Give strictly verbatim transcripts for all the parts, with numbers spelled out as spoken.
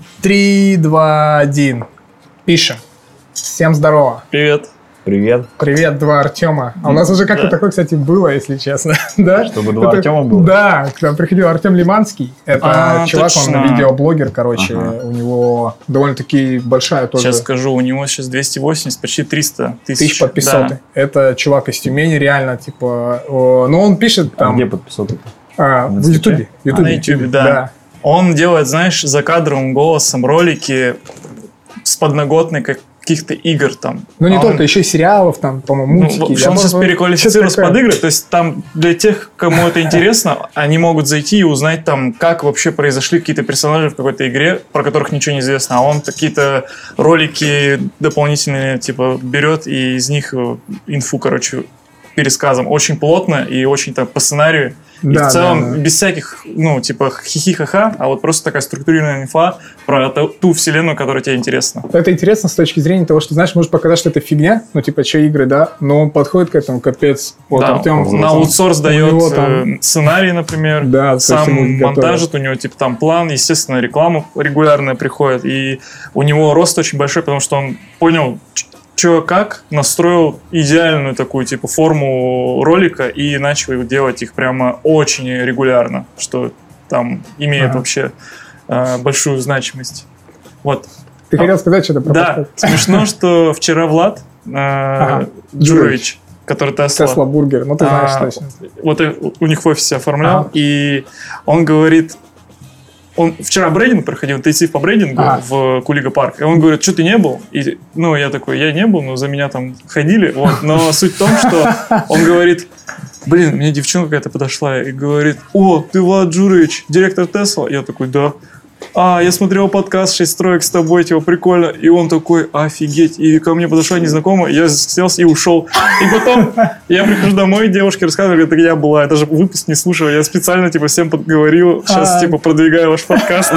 Три, два, один. Пишем. Всем здорово. Привет. Привет. Привет, два Артема. А у нас уже как-то да. такое, кстати, было, если честно. да? Чтобы два Это, Артема было? Да, когда приходил Артем Лиманский. Это а, чувак, точно. он видеоблогер, короче. Ага. У него довольно-таки большая тоже... Сейчас скажу, у него сейчас двести восемьдесят, почти триста тысяч. Тысяч подписоты. Да. Это чувак из Тюмени, реально, типа... Но он пишет там... А где подписоты-то? А, в Ютубе. А, на Ютубе, да. да. Он делает, знаешь, закадровым голосом ролики с подноготной, как каких-то игр там. Ну, не а только, он... еще и сериалов, там, по-моему, мультики. Ну, он сейчас переквалифицируется под игры, то есть там для тех, кому это интересно, они могут зайти и узнать там, как вообще произошли какие-то персонажи в какой-то игре, про которых ничего не известно, а он какие-то ролики дополнительные, типа, берет и из них инфу, короче, пересказом. Очень плотно и очень так по сценарию. И да, в целом, да, да. без всяких, ну, типа, хихи-ха-ха, а вот просто такая структурированная инфа про ту, ту вселенную, которая тебе интересна. Это интересно с точки зрения того, что, знаешь, может показать, что это фигня, ну, типа, что игры, да, но он подходит к этому, капец. Вот да, Артем, на аутсорс дает там... сценарий, например, да, сам монтажит, у него, типа, там план, естественно, реклама регулярная приходит, и у него рост очень большой, потому что он понял... Че, как настроил идеальную такую типа форму ролика и начал делать их прямо очень регулярно, что там имеет ага. вообще э, большую значимость. Вот. Ты а, хотел сказать что-то про Да, смешно, что вчера Влад э, ага. Джурович, который Тесла. Тесла бургер, ну ты знаешь а, точно. Вот у них в офисе оформлял, ага. и он говорит... Он вчера брейдинг проходил, интенсив по брейдингу а. в Кулига парк. И он говорит, что ты не был? И, ну, я такой, я не был, но за меня там ходили. Вот. Но суть в том, что он говорит, блин, мне девчонка какая-то подошла и говорит, о, ты Влад Джурович, директор Тесла? Я такой, да. А, я смотрел подкаст «Шесть строек» с тобой, типа, прикольно. И он такой, офигеть. И ко мне подошла незнакомая, я снялся и ушел. И потом я прихожу домой, девушке рассказываю, говорит, я была, я даже выпуск не слушала, я специально, типа, всем подговорил, сейчас, типа, продвигаю ваш подкаст.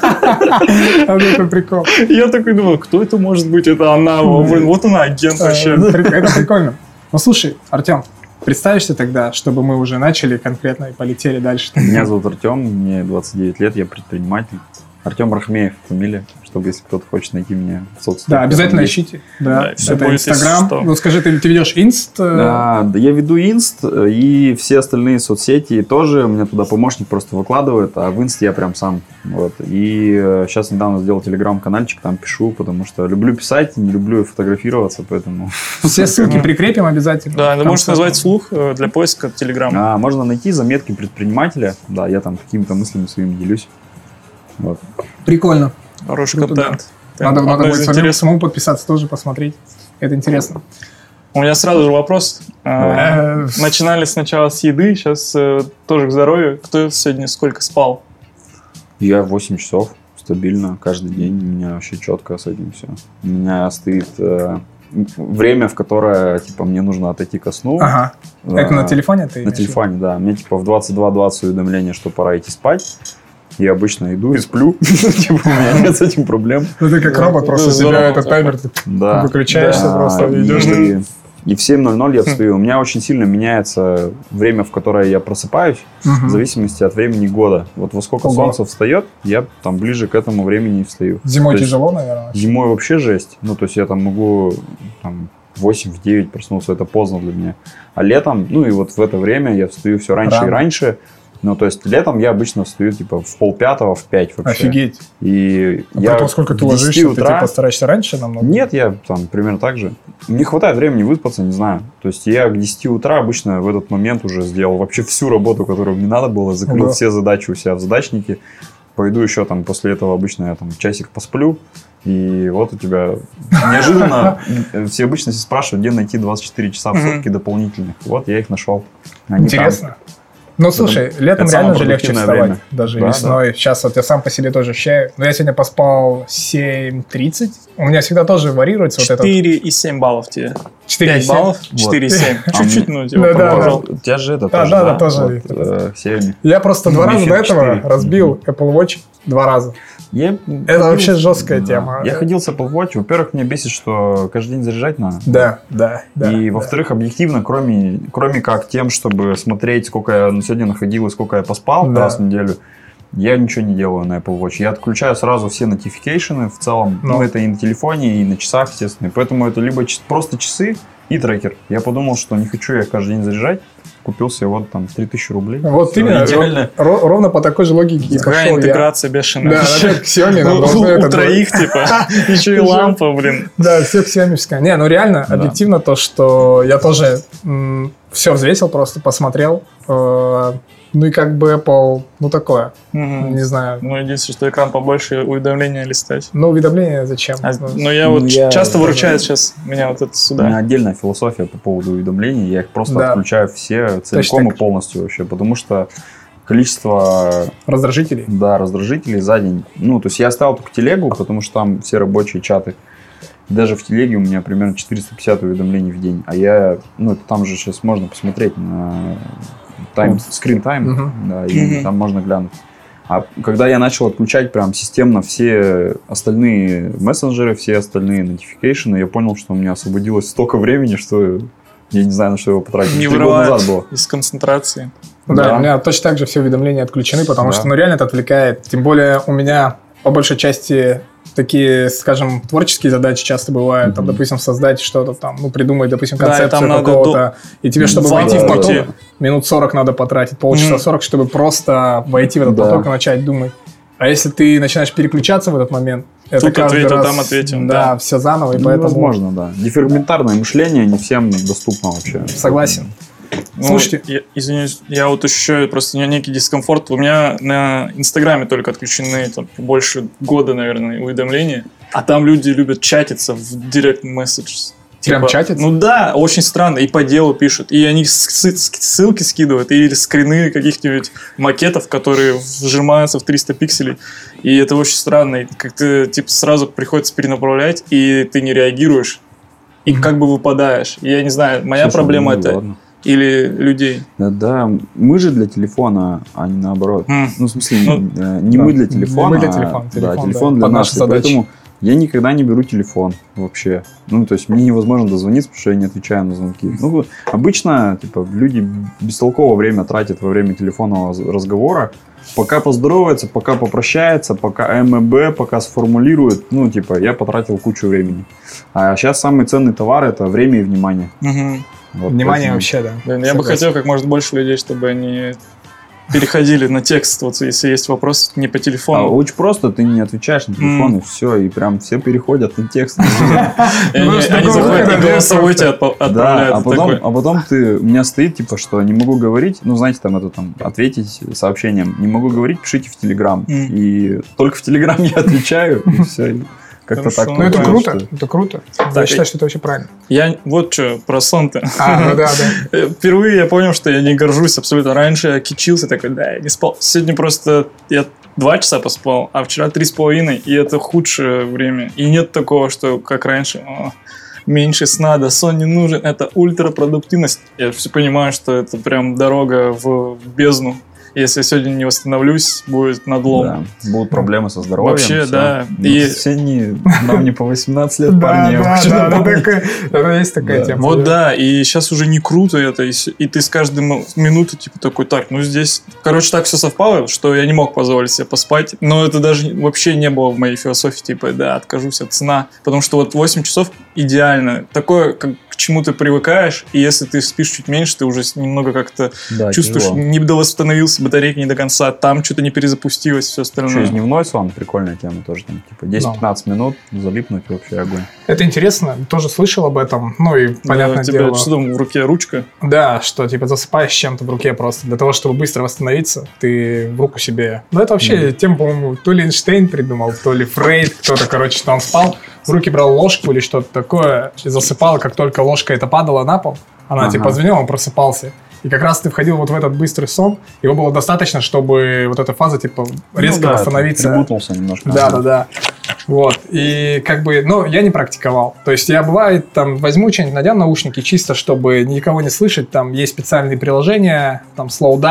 Это прикол. Я такой думаю, кто это может быть? Это она, вот она, агент вообще. Это прикольно. Ну, слушай, Артем, представишься тогда, чтобы мы уже начали конкретно и полетели дальше. Меня зовут Артем, мне двадцать девять лет, я предприниматель. Артем Рахмеев фамилия, чтобы если кто-то хочет найти меня в соцсетях. Да, обязательно ищите. Да, да это Инстаграм. Ну, скажи, ты, ты ведешь Инст? Да, я веду Инст, и все остальные соцсети тоже. У меня туда помощник просто выкладывает, а в Инст я прям сам. Вот. И сейчас недавно сделал телеграм-канальчик, там пишу, потому что люблю писать, не люблю фотографироваться, поэтому... Все ссылки прикрепим обязательно. Да, ты можешь назвать вслух для поиска телеграма. А, можно найти заметки предпринимателя. Да, я там какими-то мыслями своими делюсь. Вот. Прикольно. Хороший Круто, контент. Да. Надо, надо будет самому, самому подписаться, тоже посмотреть. Это интересно. У меня сразу же вопрос. А, начинали сначала с еды, сейчас тоже к здоровью. Кто сегодня сколько спал? Я восемь часов стабильно каждый день. У меня вообще четко с этим все. У меня стоит э, время, в которое типа мне нужно отойти ко сну. Ага. А, Это на телефоне? Ты на телефоне, да. Мне типа в двадцать два двадцать уведомление, что пора идти спать. Я обычно иду и сплю. Типа, у меня нет с этим проблем. Ну, ты как робот, просто себя этот таймер выключаешься, просто идешь. И в семь ноль ноль я встаю. У меня очень сильно меняется время, в которое я просыпаюсь, в зависимости от времени года. Вот во сколько солнце встает, я там ближе к этому времени и встаю. Зимой тяжело, наверное? Зимой вообще жесть. Ну, то есть я там могу там, в восемь-девять проснуться, это поздно для меня. А летом, ну и вот в это время я встаю все раньше и раньше. Ну, то есть, летом я обычно встаю, типа, в полпятого, в пять вообще. Офигеть. И а я потом сколько ты ложишься? Утра... Ты, типа, стараешься раньше намного? Нет, я там примерно так же. Не хватает времени выспаться, не знаю. То есть, я к десяти утра обычно в этот момент уже сделал вообще всю работу, которую мне надо было. Закрыл ага. все задачи у себя в задачнике. Пойду еще там после этого обычно я там часик посплю. И вот у тебя неожиданно... Все обычно спрашивают, где найти двадцать четыре часа в сутки дополнительных. Вот я их нашел. Интересно. Ну, слушай, это, летом это реально же легче вставать, время. Даже да, весной. Да. Сейчас вот я сам по себе тоже ощущаю. Но я сегодня поспал семь тридцать. У меня всегда тоже варьируется вот это. четыре и семь баллов тебе. четыре пять баллов, четыре и семь. Чуть-чуть, ну, типа, продолжил. У тебя же это тоже, да? Да, тоже. Я просто два раза до этого разбил Apple Watch. Два раза. Я это ходил, вообще жесткая да. тема. Я ходил с Apple Watch. Во-первых, меня бесит, что каждый день заряжать надо. Да, да, да. И да. во-вторых, объективно, кроме, кроме как тем, чтобы смотреть, сколько я сегодня находил и сколько я поспал да. раз в неделю, Я ничего не делаю на Apple Watch. Я отключаю сразу все notification в целом. Ну, это и на телефоне, и на часах, естественно. И поэтому это либо просто часы и трекер. Я подумал, что не хочу я каждый день заряжать. Купил себе вот там три тысячи рублей. Вот именно, ро- ро- ровно по такой же логике. Какая интеграция я. бешеная. Да, да, к Xiaomi нам должны это... У троих, типа, еще и лампа, блин. Да, все к Xiaomi. Не, ну реально, объективно то, что я тоже все взвесил просто, посмотрел. Ну и как бы Apple, ну такое, угу. не знаю. Ну единственное, что экран побольше, уведомления листать. Ну уведомления зачем? А, ну я ну, вот я часто выручает даже... сейчас меня вот это сюда. У меня отдельная философия по поводу уведомлений, я их просто да. отключаю все целиком и полностью вообще, потому что количество... Раздражителей? Да, раздражителей за день. Ну то есть я оставил только телегу, потому что там все рабочие чаты. Даже в телеге у меня примерно четыреста пятьдесят уведомлений в день, а я, ну там же сейчас можно посмотреть на... Time, screen time, uh-huh. да, и uh-huh. там можно глянуть. А когда я начал отключать прям системно все остальные мессенджеры, все остальные notification, я понял, что у меня освободилось столько времени, что я не знаю, на что его потратить. Не вырывать из концентрации. Да, да, у меня точно так же все уведомления отключены, потому да. что ну, реально это отвлекает. Тем более у меня по большей части такие, скажем, творческие задачи часто бывают. Mm-hmm. Там, допустим, создать что-то там, ну, придумать, допустим, концепцию да, какого-то. До... И тебе, чтобы да, войти да, в поток, да. минут сорок надо потратить, полчаса сорок, mm-hmm. чтобы просто войти в этот да. поток и начать думать. А если ты начинаешь переключаться в этот момент, это тут каждый ответил, раз, там ответим. Да, да, все заново, и ну, поэтому... Возможно, да. Дефрагментарное мышление не всем доступно вообще. Согласен. Ну, Слушайте, я, извиняюсь, я вот ощущаю просто некий дискомфорт. У меня на Инстаграме только отключены там, больше года, наверное, уведомления. А там люди любят чатиться в Direct Messages. Прям типа, чатиться? Ну да, очень странно. И по делу пишут. И они ссылки скидывают. Или скрины каких-нибудь макетов, которые вжимаются в триста пикселей. И это очень странно. И как-то типа, сразу приходится перенаправлять, и ты не реагируешь. И mm-hmm. как бы выпадаешь. Я не знаю, моя Слушай, проблема ну, это... Ладно. Или людей. Да, да, мы же для телефона, а не наоборот. Mm. Ну, в смысле, ну, не да. мы для телефона, мы для телефона, а телефон, да, телефон да. для нас. Поэтому я никогда не беру телефон вообще. Ну, то есть, мне невозможно дозвониться, потому что я не отвечаю на звонки. Ну, обычно, типа, люди бестолково время тратят во время телефонного разговора. Пока поздоровается, пока попрощается, пока ММБ, пока сформулирует. Ну, типа, я потратил кучу времени. А сейчас самый ценный товар – это время и внимание. Угу. Вот Внимание этим. Вообще, да. Блин, я бы хотел как можно больше людей, чтобы они переходили на текст, вот если есть вопрос не по телефону. А, очень просто, ты не отвечаешь на телефон, mm. и все, и прям все переходят на текст. Они заходят и голосовой тебя отправляют. А потом ты, у меня стоит, типа, что не могу говорить, ну, знаете, там, это там, ответить сообщением, не могу говорить, пишите в Телеграм. И только в Телеграм я отвечаю, и все. Как-то так. Ну, это круто, что... это круто. Так, я считаю, что это вообще правильно. Я вот что, про сон-то. А, ну да, да. Впервые я понял, что я не горжусь абсолютно. Раньше я кичился такой, да, я не спал. Сегодня просто я два часа поспал, а вчера три с половиной, и это худшее время. И нет такого, что как раньше, о, меньше сна, да сон не нужен. Это ультрапродуктивность. Я все понимаю, что это прям дорога в бездну. Если я сегодня не восстановлюсь, будет надлом. Да, будут проблемы со здоровьем. Вообще, все. да. И... Все не, нам не по восемнадцать лет, парни. Да, да, да, есть такая тема. Вот да, и сейчас уже не круто это, и ты с каждой минуты типа такой, так, ну здесь... Короче, так все совпало, что я не мог позволить себе поспать, но это даже вообще не было в моей философии, типа, да, откажусь от сна, потому что вот восемь часов идеально. Такое, как к чему ты привыкаешь, и если ты спишь чуть меньше, ты уже немного как-то да, чувствуешь, тяжело. Не довосстановился, батарейка не до конца, там что-то не перезапустилось, все остальное. Еще дневной сон, прикольная тема тоже, там, типа десять-пятнадцать no. минут, залипнуть вообще огонь. Это интересно, тоже слышал об этом, ну и понятное да, дело. Что там в руке, ручка? Да, что типа засыпаешь чем-то в руке просто, для того, чтобы быстро восстановиться, ты в руку себе... Ну это вообще mm. тема, по-моему, то ли Эйнштейн придумал, то ли Фрейд, кто-то, короче, что он спал, в руки брал ложку или что-то такое, и засыпал, как только ложка эта падала на пол, она ага. типа звенела, он просыпался. И как раз ты входил вот в этот быстрый сон, его было достаточно, чтобы вот эта фаза типа резко ну, да, восстановиться. Прибутался немножко. Да, да, да. Вот. И как бы, ну, я не практиковал. То есть я, бывает, там, возьму что-нибудь, надену наушники, чисто, чтобы никого не слышать. Там есть специальные приложения, там, Slow Dive,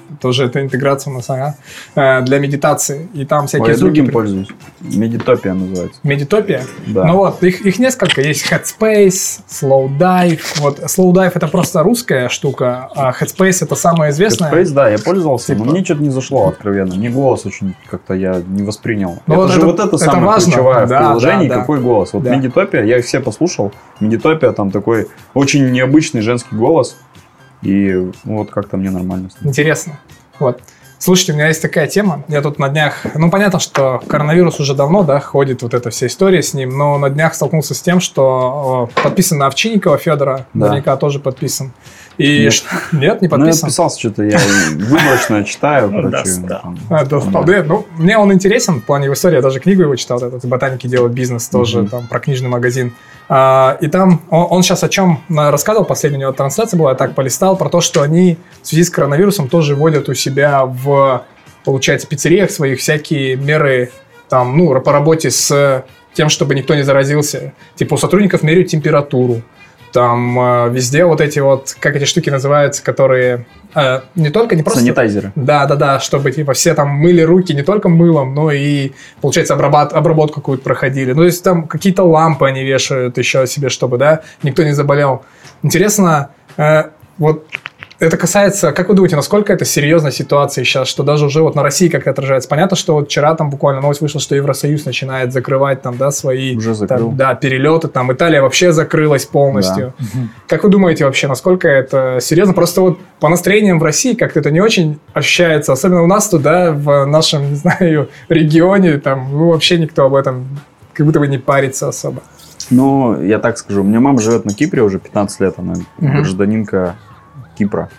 тоже это интеграция у нас, ага, для медитации. И там всякие... Ой, я другим пользуюсь. Медитопия называется. Медитопия? Да. Ну вот, их, их несколько. Есть Headspace, Slow Dive. Вот, Slow Dive это просто русская штука, а Headspace это самая известная. Headspace, да, я пользовался, типа... но мне что-то не зашло откровенно. Мне голос очень как-то я не воспринял. Ну, это вот же это, вот это, это самое важно. ключевое да, в приложении, да, да. какой голос. Вот да. Медитопия, я их все послушал. Медитопия, там такой очень необычный женский голос. И вот как-то мне нормально. Интересно. Вот. Слушайте, у меня есть такая тема. Я тут на днях... Ну, понятно, что коронавирус уже давно, да, ходит вот эта вся история с ним, но на днях столкнулся с тем, что о, подписан на Овчинникова Федора, да. наверняка тоже подписан. И нет. Ш... нет, не подписан? Ну, я подписался, что-то я выборочно читаю, короче. Ну, мне он интересен в плане его истории. Я даже книгу его читал, этот «Ботаники делают бизнес», тоже там про книжный магазин. И там он сейчас о чем рассказывал, последняя у него трансляция была, я так полистал, про то, что они в связи с коронавирусом тоже вводят у себя в, получается, пиццериях своих всякие меры там, ну, по работе с тем, чтобы никто не заразился. Типа у сотрудников меряют температуру. Там э, везде вот эти вот, как эти штуки называются, которые э, не только, не просто... Санитайзеры. Да-да-да, чтобы типа все там мыли руки не только мылом, но и, получается, обработ... обработку какую-то проходили. Ну, то есть там какие-то лампы они вешают еще себе, чтобы, да, никто не заболел. Интересно, э, вот... Это касается, как вы думаете, насколько это серьезная ситуация сейчас, что даже уже вот на России как это отражается? Понятно, что вот вчера там буквально новость вышла, что Евросоюз начинает закрывать там, да, свои уже закрыл. Там, да, перелеты, там Италия вообще закрылась полностью. Да. Как вы думаете вообще, насколько это серьезно? Просто вот по настроениям в России как-то это не очень ощущается, особенно у нас тут, да, в нашем, не знаю, регионе, там, ну, вообще никто об этом как будто бы не парится особо. Ну, я так скажу, у меня мама живет на Кипре уже пятнадцать лет, она угу. гражданинка Кипра.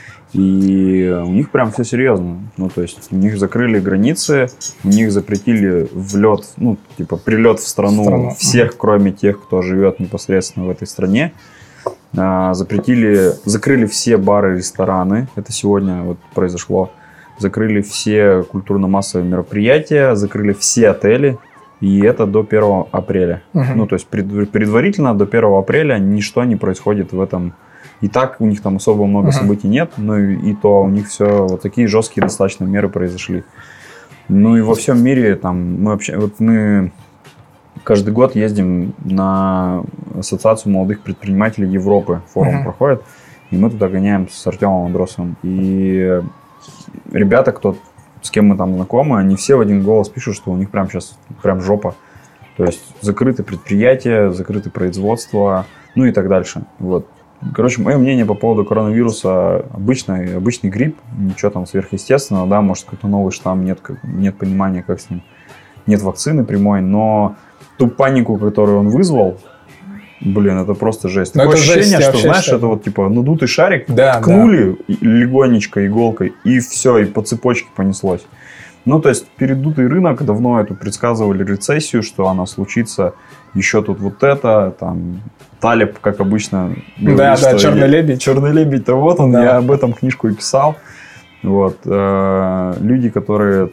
И у них прям все серьезно. Ну, то есть, у них закрыли границы, у них запретили влет, ну, типа, прилет в страну, в страну. всех, ага. кроме тех, кто живет непосредственно в этой стране. А, запретили, закрыли все бары, рестораны. Это сегодня вот произошло. Закрыли все культурно-массовые мероприятия, закрыли все отели. И это до первого апреля. Угу. Ну, то есть, пред, предварительно до первого апреля ничто не происходит в этом. И так у них там особо много uh-huh. событий нет, но и, и то у них все вот такие жесткие достаточно меры произошли. Ну и во всем мире там мы вообще, вот мы каждый год ездим на Ассоциацию молодых предпринимателей Европы, форум uh-huh. проходит, и мы туда гоняем с Артемом Андросовым. И ребята, кто, с кем мы там знакомы, они все в один голос пишут, что у них прям сейчас прям жопа. То есть закрыты предприятия, закрыты производства, ну и так дальше. Вот. Короче, мое мнение по поводу коронавируса обычный, обычный грипп, ничего там сверхъестественного, да, может какой-то новый штамм, нет, нет понимания, как с ним, нет вакцины прямой, но ту панику, которую он вызвал, блин, это просто жесть. Такое ощущение, жесть, что, знаешь, считаю. Это вот типа надутый шарик, да, ткнули да. легонечко иголкой, и все, и по цепочке понеслось. Ну, то есть, передутый рынок, давно эту предсказывали рецессию, что она случится, еще тут вот это, там, Талеб, как обычно, говорит, да, что да, черный лебедь. Черный лебедь-то вот он, да. я об этом книжку и писал. Вот. Люди, которые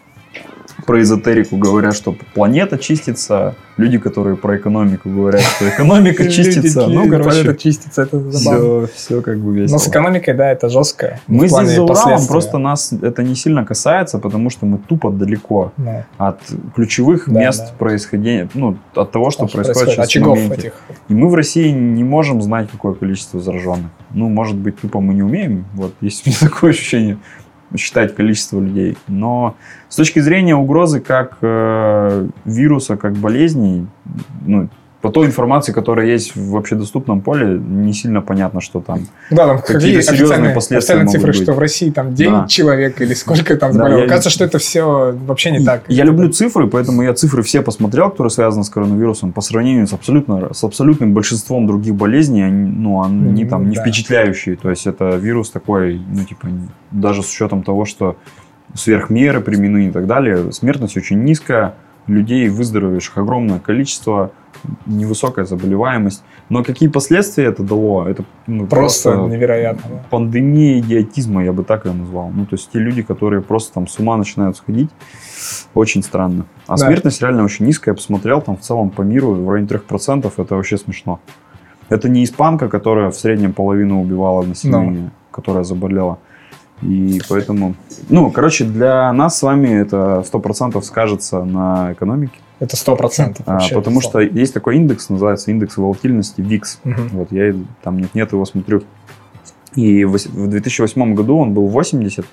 про эзотерику говорят, что планета чистится, люди, которые про экономику говорят, что экономика чистится. Ну, короче, планета чистится, это забавно. Все, все как бы весело. Но с экономикой, да, это жестко. Мы здесь за Уралом, просто нас это не сильно касается, потому что мы тупо далеко да. от ключевых да, мест да. происхождения, ну, от того, что, что происходит, происходит сейчас в моменте. Этих. И мы в России не можем знать, какое количество зараженных. Ну, может быть, тупо мы не умеем. Вот, есть у меня такое ощущение. Считать количество людей. Но с точки зрения угрозы как э, вируса, как болезней, ну, по той информации, которая есть в общедоступном поле, не сильно понятно, что там, да, там какие серьезные последствия могут цифры, быть. Что в России там девять да. человек или сколько там заболело. Да, Кажется, я... что это все вообще не так. Я люблю цифры, поэтому я цифры все посмотрел, которые связаны с коронавирусом, по сравнению с, абсолютно, с абсолютным большинством других болезней, они, ну, они mm-hmm, там не да. впечатляющие. То есть это вирус такой, ну типа, даже с учетом того, что сверхмеры применены и так далее, смертность очень низкая, людей выздоровевших огромное количество, невысокая заболеваемость. Но какие последствия это дало? Это ну, просто, просто невероятно. Пандемия идиотизма, я бы так ее назвал. Ну, то есть те люди, которые просто там с ума начинают сходить, очень странно. А да. смертность реально очень низкая. Я посмотрел, там в целом по миру в районе трех процентов. Это вообще смешно. Это не испанка, которая в среднем половину убивала население, no. которая заболела. И поэтому... Ну, короче, для нас с вами это сто процентов скажется на экономике. Это сто процентов. А, потому что есть такой индекс, называется индекс волатильности викс. Угу. Вот я там нет-нет его смотрю. И в две тысячи восьмом году он был восемьдесят.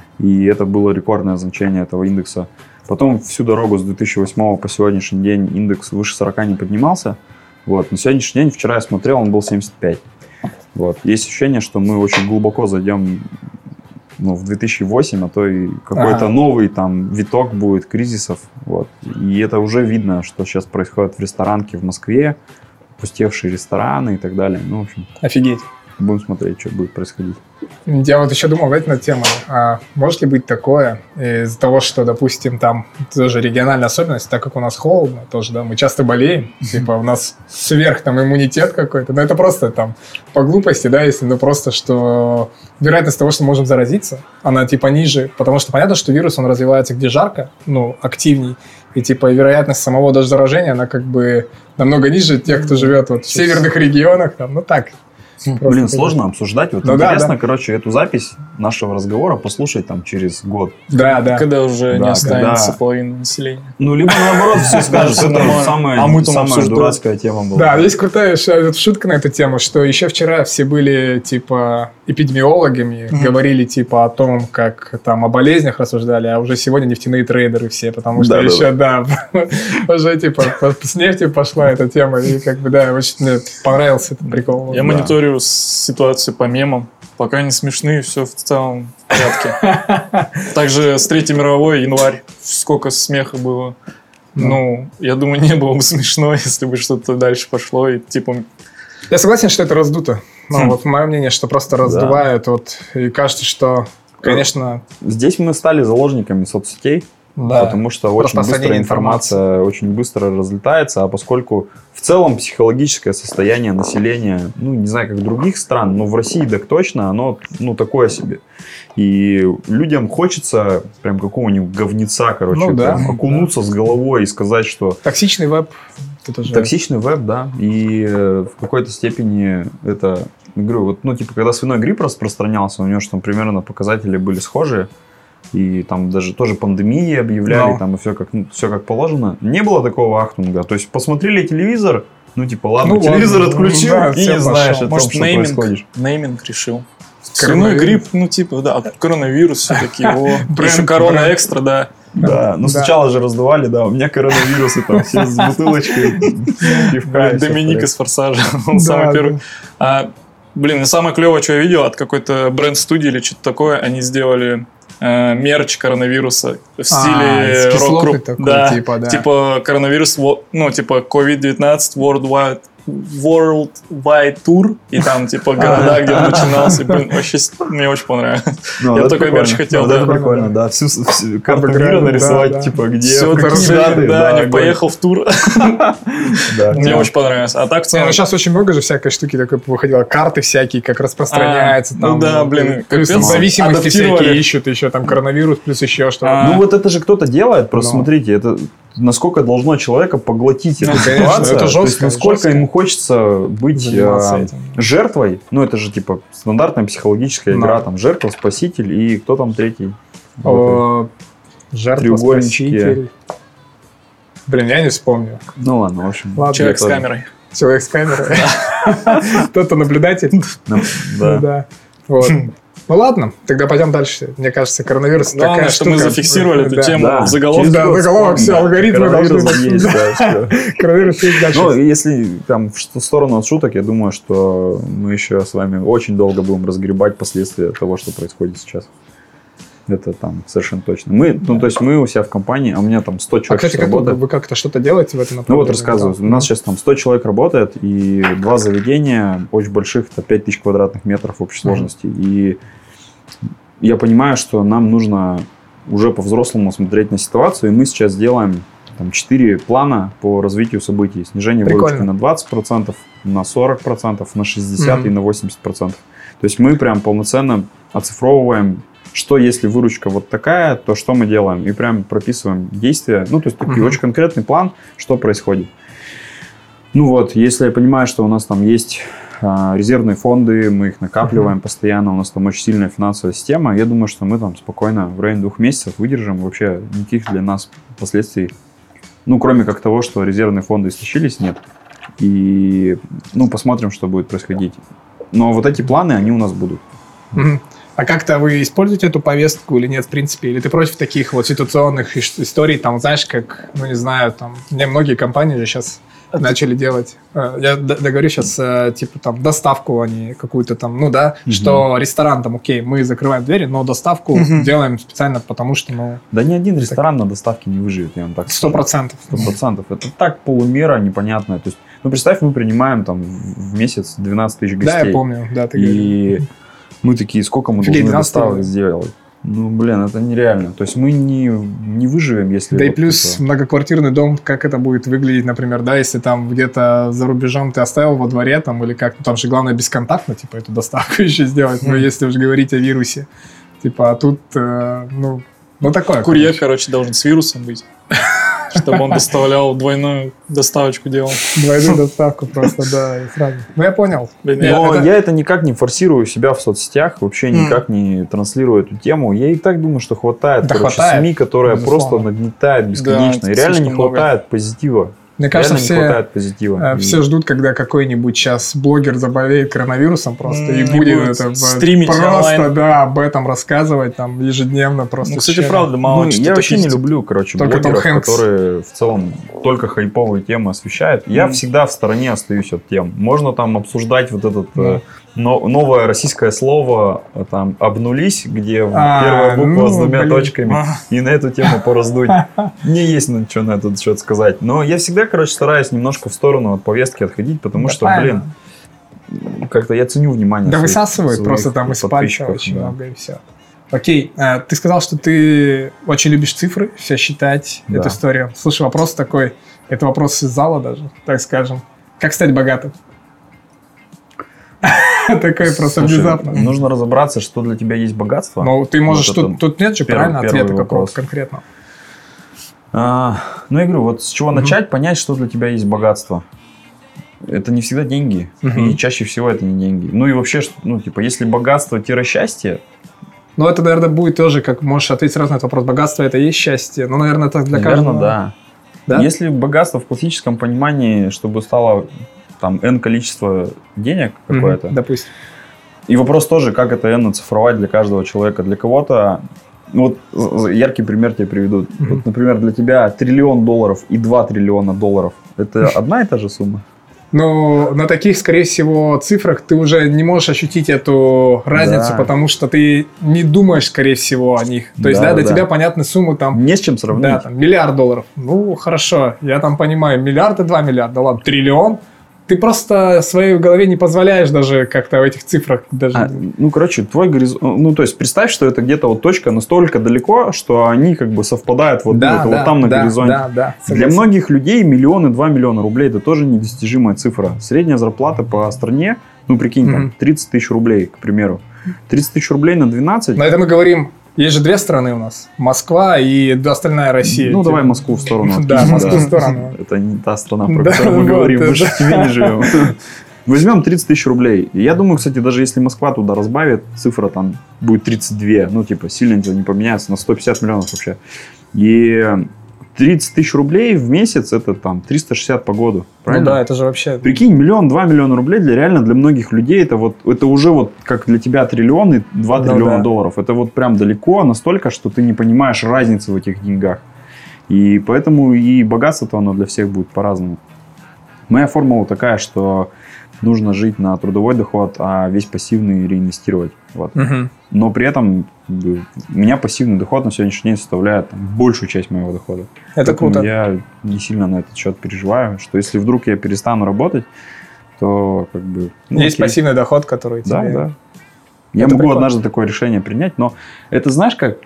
И это было рекордное значение этого индекса. Потом всю дорогу с две тысячи восьмого по сегодняшний день индекс выше сорока не поднимался. Вот. На сегодняшний день, вчера я смотрел, он был семьдесят пять. Вот. Есть ощущение, что мы очень глубоко зайдем ну, в две тысячи восемь, а то и какой-то ага. новый там виток будет кризисов. Вот. И это уже видно, что сейчас происходит в ресторанке в Москве, пустевшие рестораны и так далее. Ну, в общем. Офигеть. Будем смотреть, что будет происходить. Я вот еще думал, знаете, над темой. А может ли быть такое из-за того, что, допустим, там тоже региональная особенность, так как у нас холодно тоже, да, мы часто болеем, типа у нас сверх там иммунитет какой-то, но это просто там по глупости, да, если ну просто, что вероятность того, что мы можем заразиться, она типа ниже, потому что понятно, что вирус, он развивается где жарко, ну, активней, и типа вероятность самого даже заражения, она как бы намного ниже тех, кто живет вот в северных регионах, там, ну так. Просто Блин, сложно обсуждать. Вот ну, интересно, да, да. короче, эту запись нашего разговора послушать там через год. Да, да. Когда уже да, не останется когда... половины населения. Ну, либо наоборот, все скажут, это самая, а мы самая дурацкая тема была. Да, есть крутая шутка на эту тему, что еще вчера все были, типа, эпидемиологами, mm-hmm. говорили, типа, о том, как там о болезнях рассуждали, а уже сегодня нефтяные трейдеры все, потому что да, еще, да, да уже, типа, с нефтью пошла эта тема, и как бы, да, очень мне понравился этот прикол. Я мониторю ситуацию по мемам. Пока не смешные, все в целом в порядке. Также с Третьей мировой, январь, сколько смеха было. Ну, ну, я думаю, не было бы смешно, если бы что-то дальше пошло. И, типа... Я согласен, что это раздуто. Ну, хм. вот мое мнение, что просто раздувают. Да. Вот, и кажется, что, конечно... Здесь мы стали заложниками соцсетей. Да. Потому что очень быстро информация очень быстро разлетается, а поскольку в целом психологическое состояние населения, ну, не знаю, как других стран, но в России так точно, оно, ну, такое себе. И людям хочется прям какого-нибудь говнеца, короче, ну, да. прям окунуться да. с головой и сказать, что... Токсичный веб. Это же... Токсичный веб, да. И в какой-то степени это... Говорю, вот, ну, типа, когда свиной грипп распространялся, у него же там примерно показатели были схожие. И там даже тоже пандемии объявляли, no. там и все как, ну, все как положено. Не было такого ахтунга. То есть посмотрели телевизор, ну типа ладно, ну, телевизор ладно, отключил да, и не знаешь о том, Может, что нейминг, происходит. Нейминг решил. Свиной грипп, ну типа, да, коронавирус все-таки. Еще корона экстра, да. Да, ну сначала же раздували, да, у меня коронавирус, и там все с бутылочкой пивка. Доминик из «Форсажа», он самый первый. Блин, самое клевое, что я видел, от какой-то бренд-студии или что-то такое, они сделали... мерч коронавируса в стиле а, рок-групп. Такой, да, типа, да. Типа коронавирус, ну, типа ковид девятнадцать Worldwide, Worldwide Tour, и там, типа, города, где он начинался. Блин, вообще, мне очень понравилось. Ну, я такой мерч хотел. Ну, да, это прикольно, да. Всю, всю карту мира нарисовать, да, да. типа, где... Все, какие даты, да, да, не поехал в тур. Мне очень понравилось. А так, ну, сейчас очень много же всякой штуки такой выходило. Карты всякие, как распространяется. Ну, да, блин. Зависимости всякие ищут еще, там, коронавирус, плюс еще что-то. Ну, вот это же кто-то делает, просто смотрите, это... Насколько должно человека поглотить эту ситуацию, это жестко, то есть насколько жестко. Ему хочется быть э, жертвой, ну это же типа стандартная психологическая да. игра, там жертва, спаситель и кто там третий? О, жертва, спаситель. Блин, я не вспомню. Ну ладно, в общем. Ладно, человек с камерой. Человек с камерой. Кто-то наблюдатель. Да. Вот. Ну ладно, тогда пойдем дальше. Мне кажется, коронавирус Главное, такая что штука. мы зафиксировали эту да. тему да. в заголовке. Да, заголовок, все, алгоритмы должны быть. Коронавирус есть дальше. Ну, если там в сторону от шуток, я думаю, что мы еще с вами очень долго будем разгребать последствия того, что происходит сейчас. Это там совершенно точно. Мы, да. ну, то есть мы у себя в компании, а у меня там сто человек а, кстати, работает. Вы как-то что-то делаете в этом направлении? Ну вот рассказываю. Да? У нас сейчас там сто человек работает, и два заведения очень больших, это пять тысяч квадратных метров в общей сложности. Mm-hmm. И я понимаю, что нам нужно уже по-взрослому смотреть на ситуацию, и мы сейчас делаем там четыре плана по развитию событий. Снижение выручки на двадцать процентов, на сорок процентов, на шестьдесят процентов mm-hmm. и на восемьдесят процентов. То есть мы прям полноценно оцифровываем, что если выручка вот такая, то что мы делаем. И прям прописываем действия. Ну, то есть такой mm-hmm. очень конкретный план, что происходит. Ну вот, если я понимаю, что у нас там есть резервные фонды, мы их накапливаем mm-hmm. постоянно, у нас там очень сильная финансовая система. Я думаю, что мы там спокойно в районе двух месяцев выдержим. Вообще никаких для нас последствий, ну, кроме как того, что резервные фонды истощились, нет. И, ну, посмотрим, что будет происходить. Но вот эти планы, они у нас будут. Mm-hmm. А как-то вы используете эту повестку или нет, в принципе? Или ты против таких вот ситуационных историй, там, знаешь, как, ну, не знаю, там, мне многие компании же сейчас начали делать. Я договорю сейчас, типа, там, доставку они какую-то там, ну, да, угу. что ресторан там, окей, мы закрываем двери, но доставку угу. делаем специально, потому что, ну... Да ни один ресторан так... на доставке не выживет, я вам так скажу. Сто процентов. Сто процентов. Это так полумера непонятная. То есть, ну, представь, мы принимаем там в месяц двенадцать тысяч гостей. Да, я помню, да, ты И... говорил. Мы такие, сколько мы должны доставок сделать? Ну, блин, это нереально. То есть мы не, не выживем, если... Да вот и плюс это... многоквартирный дом, как это будет выглядеть, например, да, если там где-то за рубежом ты оставил во дворе, там, или как, ну, там же главное бесконтактно, типа, эту доставку еще сделать, но если уж говорить о вирусе. Типа, а тут, э, ну, ну, такое. Курьер, короче. короче, должен с вирусом быть. Чтобы он доставлял двойную доставочку делал. Двойную доставку просто, да, и сразу. Ну, я понял. Но это... я это никак не форсирую себя в соцсетях, вообще mm. никак не транслирую эту тему. Я и так думаю, что хватает, да, короче, хватает. СМИ, которая Безусловно. просто нагнетает бесконечно. Да, и реально не хватает много. позитива. Мне кажется, Реально все, не хватает позитива. все ждут, когда какой-нибудь сейчас блогер заболеет коронавирусом просто mm, и будет, будет это стримить просто онлайн. Да, об этом рассказывать там ежедневно просто. Ну, кстати, правда, мало ну, Я вообще не люблю, короче, только блогеров, которые в целом только хайповые темы освещают. Mm. Я всегда в стороне остаюсь от тем. Можно там обсуждать вот этот mm. но, новое российское слово там обнулись, где а, первая буква ну, с двумя блин. точками, а. и на эту тему пораздуть. Мне есть на что на этот счет сказать. Но я всегда, короче, стараюсь немножко в сторону от повестки отходить, потому да что, правильно. блин, как-то я ценю внимание. Да высасывает просто там из пальца очень да. много и все. Окей, ты сказал, что ты очень любишь цифры, все считать, да. эту историю. Слушай, вопрос такой, это вопрос из зала даже, так скажем. Как стать богатым? Такой просто внезапно. Нужно разобраться, что для тебя есть богатство. Ну, ты можешь, тут нет же правильно ответа какого-то конкретного. А, ну, я говорю, вот с чего uh-huh. начать, понять, что для тебя есть богатство. Это не всегда деньги. Uh-huh. И чаще всего это не деньги. Ну, и вообще, ну, типа, если богатство-счастье... Ну, это, наверное, будет тоже, как можешь ответить сразу на этот вопрос. Богатство – это и есть счастье. Ну, наверное, это для наверное, каждого. да. да. Если богатство в классическом понимании, чтобы стало там N количество денег uh-huh. какое-то. Допустим. И вопрос тоже, как это N оцифровать для каждого человека. Для кого-то... Ну, вот яркий пример тебе приведу. Mm-hmm. Вот, например, для тебя триллион долларов и два триллиона долларов – это одна и та же сумма? Ну, на таких, скорее всего, цифрах ты уже не можешь ощутить эту разницу, да. потому что ты не думаешь, скорее всего, о них. То есть, да, да для да. тебя понятны суммы там… Не с чем сравнить. Да, там, миллиард долларов. Ну, хорошо, я там понимаю, миллиард и два миллиарда, ладно, триллион. Ты просто в своей голове не позволяешь даже как-то в этих цифрах даже... А, ну, короче, твой горизонт... Ну, то есть, представь, что это где-то вот точка настолько далеко, что они как бы совпадают вот, да, это, да, вот там на да, горизонте. Да, да, Для многих людей миллион и два миллиона рублей – это тоже недостижимая цифра. Средняя зарплата по стране, ну, прикинь, mm-hmm. там, тридцать тысяч рублей, к примеру. тридцать тысяч рублей на двенадцать... Но это мы говорим... Есть же две страны у нас. Москва и остальная Россия. Ну, давай Москву в сторону. Да, Москву в сторону. Это не та страна, про которую мы говорим. Мы же в тебе не живем. Возьмем тридцать тысяч рублей. Я думаю, кстати, даже если Москва туда разбавит, цифра там будет тридцать два. Ну, типа, сильно ничего не поменяется. На сто пятьдесят миллионов вообще. И тридцать тысяч рублей в месяц это там триста шестьдесят по году. Правильно? Ну да, это же вообще... Прикинь, миллион, два миллиона рублей для реально для многих людей это вот это уже вот как для тебя триллион и два да, триллиона да. долларов. Это вот прям далеко настолько, что ты не понимаешь разницы в этих деньгах. И поэтому и богатство-то оно для всех будет по-разному. Моя формула такая, что нужно жить на трудовой доход, а весь пассивный реинвестировать. Вот. Угу. Но при этом у меня пассивный доход на сегодняшний день составляет там, большую часть моего дохода. Это Поэтому круто. Я не сильно на этот счет переживаю, что если вдруг я перестану работать, то как бы... Ну, есть окей. пассивный доход, который тебе... Да, да. Я это могу прикольно. Однажды такое решение принять, но это знаешь как...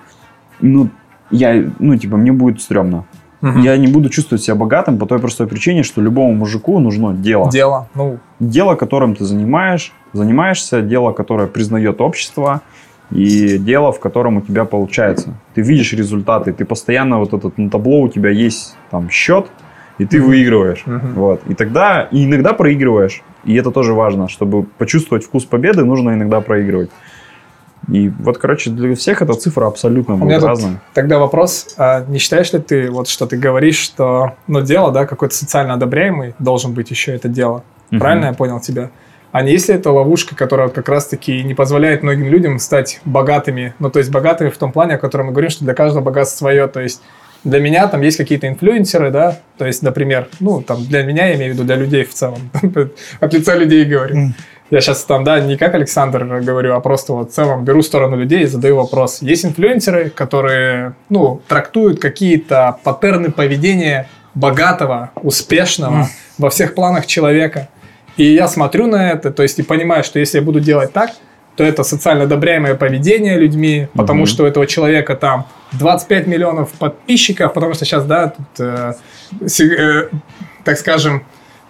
Ну, я, ну, типа, мне будет стрёмно. Угу. Я не буду чувствовать себя богатым по той простой причине, что любому мужику нужно дело. Дело. Ну. Дело, которым ты занимаешь, занимаешься, дело, которое признает общество, и дело, в котором у тебя получается. Ты видишь результаты, ты постоянно вот этот на табло у тебя есть там счет, и ты mm-hmm. выигрываешь. Mm-hmm. Вот. И тогда, и иногда проигрываешь. И это тоже важно, чтобы почувствовать вкус победы, нужно иногда проигрывать. И вот, короче, для всех эта цифра абсолютно будет разная. Тогда вопрос, а не считаешь ли ты, вот что ты говоришь, что ну, дело, да, какой-то социально одобряемый должен быть еще это дело? Uh-huh. Правильно я понял тебя? А не если это ловушка, которая как раз-таки не позволяет многим людям стать богатыми? Ну, то есть богатыми в том плане, о котором мы говорим, что для каждого богатство свое. То есть для меня там есть какие-то инфлюенсеры, да, то есть, например, ну, там для меня, я имею в виду, для людей в целом, от лица людей говорю. Mm. Я сейчас там, да, не как Александр говорю, а просто вот в целом беру сторону людей и задаю вопрос. Есть инфлюенсеры, которые, ну, трактуют какие-то паттерны поведения богатого, успешного mm. во всех планах человека. И я смотрю на это, то есть, и понимаю, что если я буду делать так, то это социально одобряемое поведение людьми, потому mm-hmm. что у этого человека там двадцать пять миллионов подписчиков, потому что сейчас, да, тут, э, э, так скажем,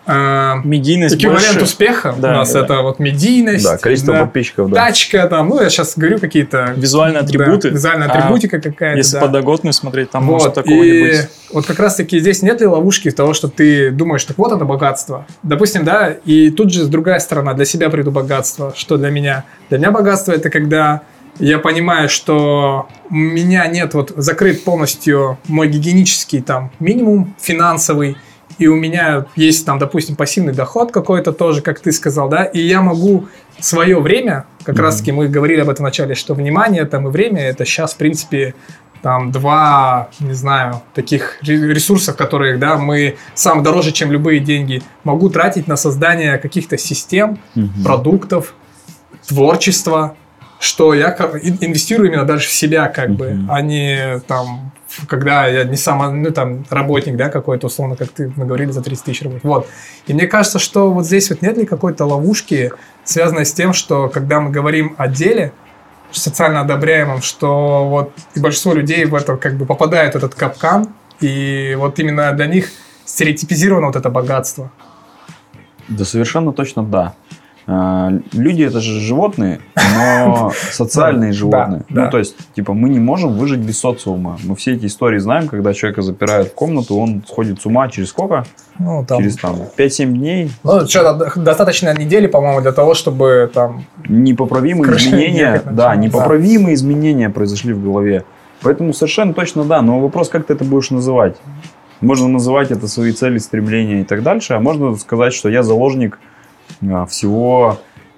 э, медийность эквивалент больше. Успеха да, у нас да, это да. вот медийность, да, количество да, подписчиков, да. тачка, там, ну, я сейчас говорю какие-то... Визуальные атрибуты. Да, визуальная атрибутика а какая-то, если да. подноготную смотреть, там вот, может такого и не быть. Вот как раз-таки здесь нет ли ловушки того, что ты думаешь, так вот это богатство. Допустим, да, и тут же другая сторона, для себя приду богатство, что для меня? Для меня богатство – это когда я понимаю, что у меня нет, вот закрыт полностью мой гигиенический там минимум финансовый, и у меня есть там, допустим, пассивный доход какой-то тоже, как ты сказал, да, и я могу свое время, как mm-hmm. раз-таки мы говорили об этом в начале, что внимание там и время – это сейчас, в принципе, там два, не знаю, таких ресурсов, которые, да, мы сам дороже, чем любые деньги, могу тратить на создание каких-то систем, mm-hmm. продуктов, творчества, что я инвестирую именно даже в себя, как mm-hmm. бы, а не там, когда я не сам, ну, там, работник, да, какой-то, условно, как ты, мы говорили, за тридцать тысяч работает. Вот. И мне кажется, что вот здесь вот нет ли какой-то ловушки, связанной с тем, что когда мы говорим о деле, социально одобряемым, что вот и большинство людей в это как бы попадает в этот капкан, и вот именно для них стереотипизировано вот это богатство. Да, совершенно точно да. Люди это же животные, но социальные животные. Да, ну, да. то есть, типа, мы не можем выжить без социума. Мы все эти истории знаем, когда человека запирают в комнату, он сходит с ума через сколько? Ну, там... Через там пять-семь дней. Ну, что, достаточно недели, по-моему, для того, чтобы там... Непоправимые изменения, да, непоправимые да. изменения произошли в голове. Поэтому совершенно точно да, но вопрос, как ты это будешь называть? Можно называть это свои цели, стремления и так дальше, а можно сказать, что я заложник всего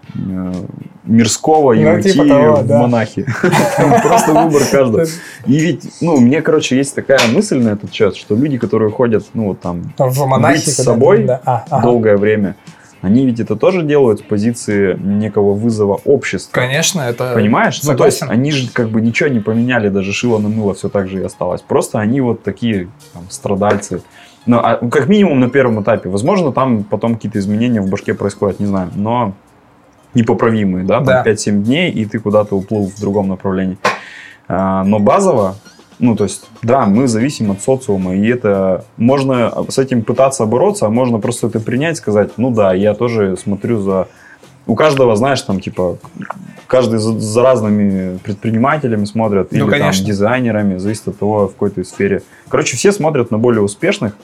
мирского и ну, уйти типа того, в да. монахи. Просто выбор каждого. И ведь, ну, мне, короче, есть такая мысль на этот счет, что люди, которые ходят, ну, там, в монахи, быть с собой да. а, ага. долгое время, они ведь это тоже делают с позиции некого вызова общества. Конечно, это... Понимаешь? Согласен. Ну, то есть, они же как бы ничего не поменяли, даже шило на мыло все так же и осталось. Просто они вот такие там, страдальцы. Ну, а как минимум на первом этапе. Возможно, там потом какие-то изменения в башке происходят, не знаю. Но непоправимые, да? Там да. пять-семь дней, и ты куда-то уплыл в другом направлении. А, но базово, ну, то есть, да, мы зависим от социума, и это... Можно с этим пытаться бороться, а можно просто это принять, сказать, ну да, я тоже смотрю за... У каждого, знаешь, там, типа, каждый за, за разными предпринимателями смотрят, ну, или конечно. Там дизайнерами, зависит от того, в какой-то сфере. Короче, все смотрят на более успешных,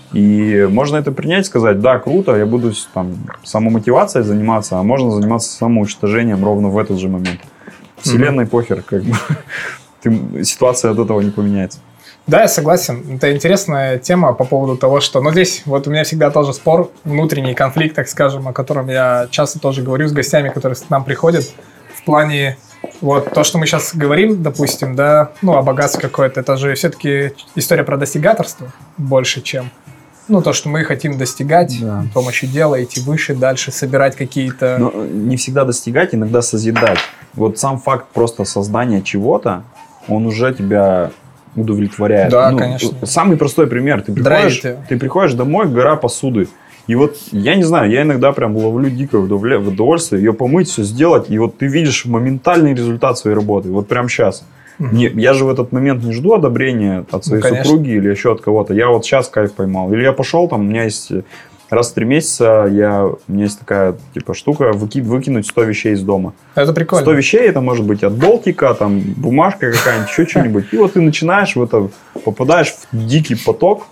и можно это принять, сказать, да, круто, я буду там самомотивацией заниматься, а можно заниматься самоуничтожением ровно в этот же момент. Вселенной mm-hmm. похер, как бы, Ты, ситуация от этого не поменяется. Да, я согласен. Это интересная тема по поводу того, что... Но здесь вот у меня всегда тоже спор, внутренний конфликт, так скажем, о котором я часто тоже говорю с гостями, которые к нам приходят. В плане вот то, что мы сейчас говорим, допустим, да, ну, о богатстве какое-то, это же все-таки история про достигаторство больше, чем... Ну, то, что мы хотим достигать да. с помощью дела, идти выше, дальше, собирать какие-то... Но не всегда достигать, иногда созидать. Вот сам факт просто создания чего-то, он уже тебя... удовлетворяет. Да, ну, конечно. Самый простой пример. Ты приходишь, ты приходишь домой, гора посуды. И вот, я не знаю, я иногда прям ловлю дикое удовольствие ее помыть, все сделать. И вот ты видишь моментальный результат своей работы. Вот прям сейчас. Угу. Не, я же в этот момент не жду одобрения от своей ну, супруги или еще от кого-то. Я вот сейчас кайф поймал. Или я пошел, там, у меня есть... Раз в три месяца я, у меня есть такая типа штука выки, выкинуть сто вещей из дома. Это прикольно. сто вещей, это может быть от болтика, там, бумажка какая-нибудь, еще что-нибудь. И вот ты начинаешь в это, попадаешь в дикий поток,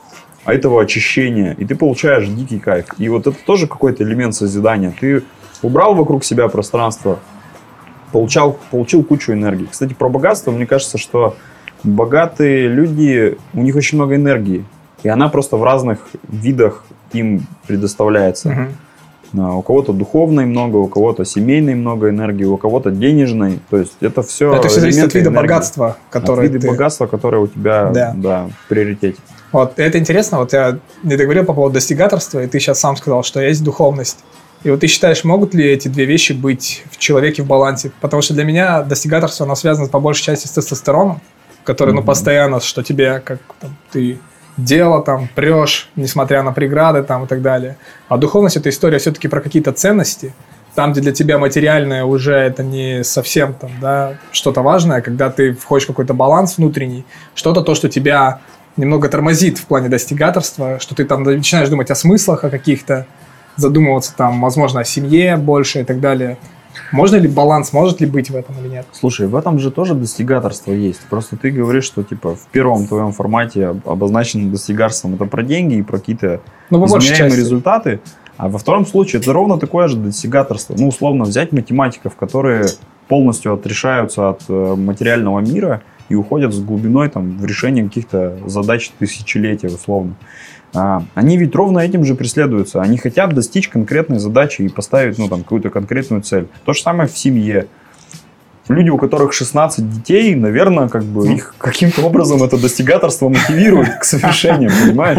этого очищения, и ты получаешь дикий кайф. И вот это тоже какой-то элемент созидания. Ты убрал вокруг себя пространство, получал, получил кучу энергии. Кстати, про богатство, мне кажется, что богатые люди, у них очень много энергии, и она просто в разных видах им предоставляется. Uh-huh. У кого-то духовной много, у кого-то семейной много энергии, у кого-то денежной. То есть это все. Это все зависит от вида энергии. Богатства, которое. От вида ты... богатства, которое у тебя да. Да, в приоритете. Вот это интересно. Вот я не договорил по поводу достигаторства, и ты сейчас сам сказал, что есть духовность. И вот ты считаешь, могут ли эти две вещи быть в человеке в балансе? Потому что для меня достигаторство, оно связано по большей части с тестостероном, который, mm-hmm. ну, постоянно, что тебе, как там, ты дело там прешь, несмотря на преграды там и так далее. А духовность – это история все-таки про какие-то ценности, там, где для тебя материальное уже это не совсем там, да, что-то важное, когда ты входишь в какой-то баланс внутренний, что-то то, что тебя немного тормозит в плане достигаторства, что ты там начинаешь думать о смыслах, о каких-то, задумываться там, возможно, о семье больше и так далее. Можно ли баланс, может ли быть в этом или нет? Слушай, в этом же тоже достигаторство есть. Просто ты говоришь, что типа в первом твоем формате обозначенным достигаторством это про деньги и про какие-то ну, измеряемые результаты. А во втором случае это ровно такое же достигаторство. Ну, условно, взять математиков, которые полностью отрешаются от материального мира и уходят с глубиной там, в решение каких-то задач тысячелетия, условно. А, они ведь ровно этим же преследуются. Они хотят достичь конкретной задачи и поставить ну, там, какую-то конкретную цель. То же самое в семье. Люди, у которых шестнадцать детей, наверное, как бы их каким-то образом это достигаторство мотивирует к совершению, понимаешь?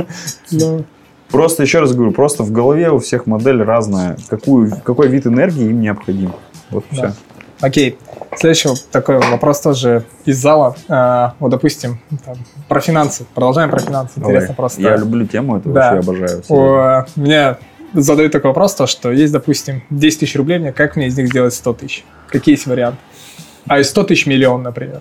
Просто, еще раз говорю, просто в голове у всех модель разная. Какую, какой вид энергии им необходим. Вот и все. Окей. Следующий такой вопрос тоже из зала. А, вот, допустим, там, про финансы. Продолжаем про финансы. Интересно Ой, просто. Я люблю тему, это да. вообще обожаю. О, мне задают такой вопрос, то, что есть, допустим, десять тысяч рублей, мне как мне из них сделать сто тысяч? Какие есть варианты? А из сто тысяч миллион, например.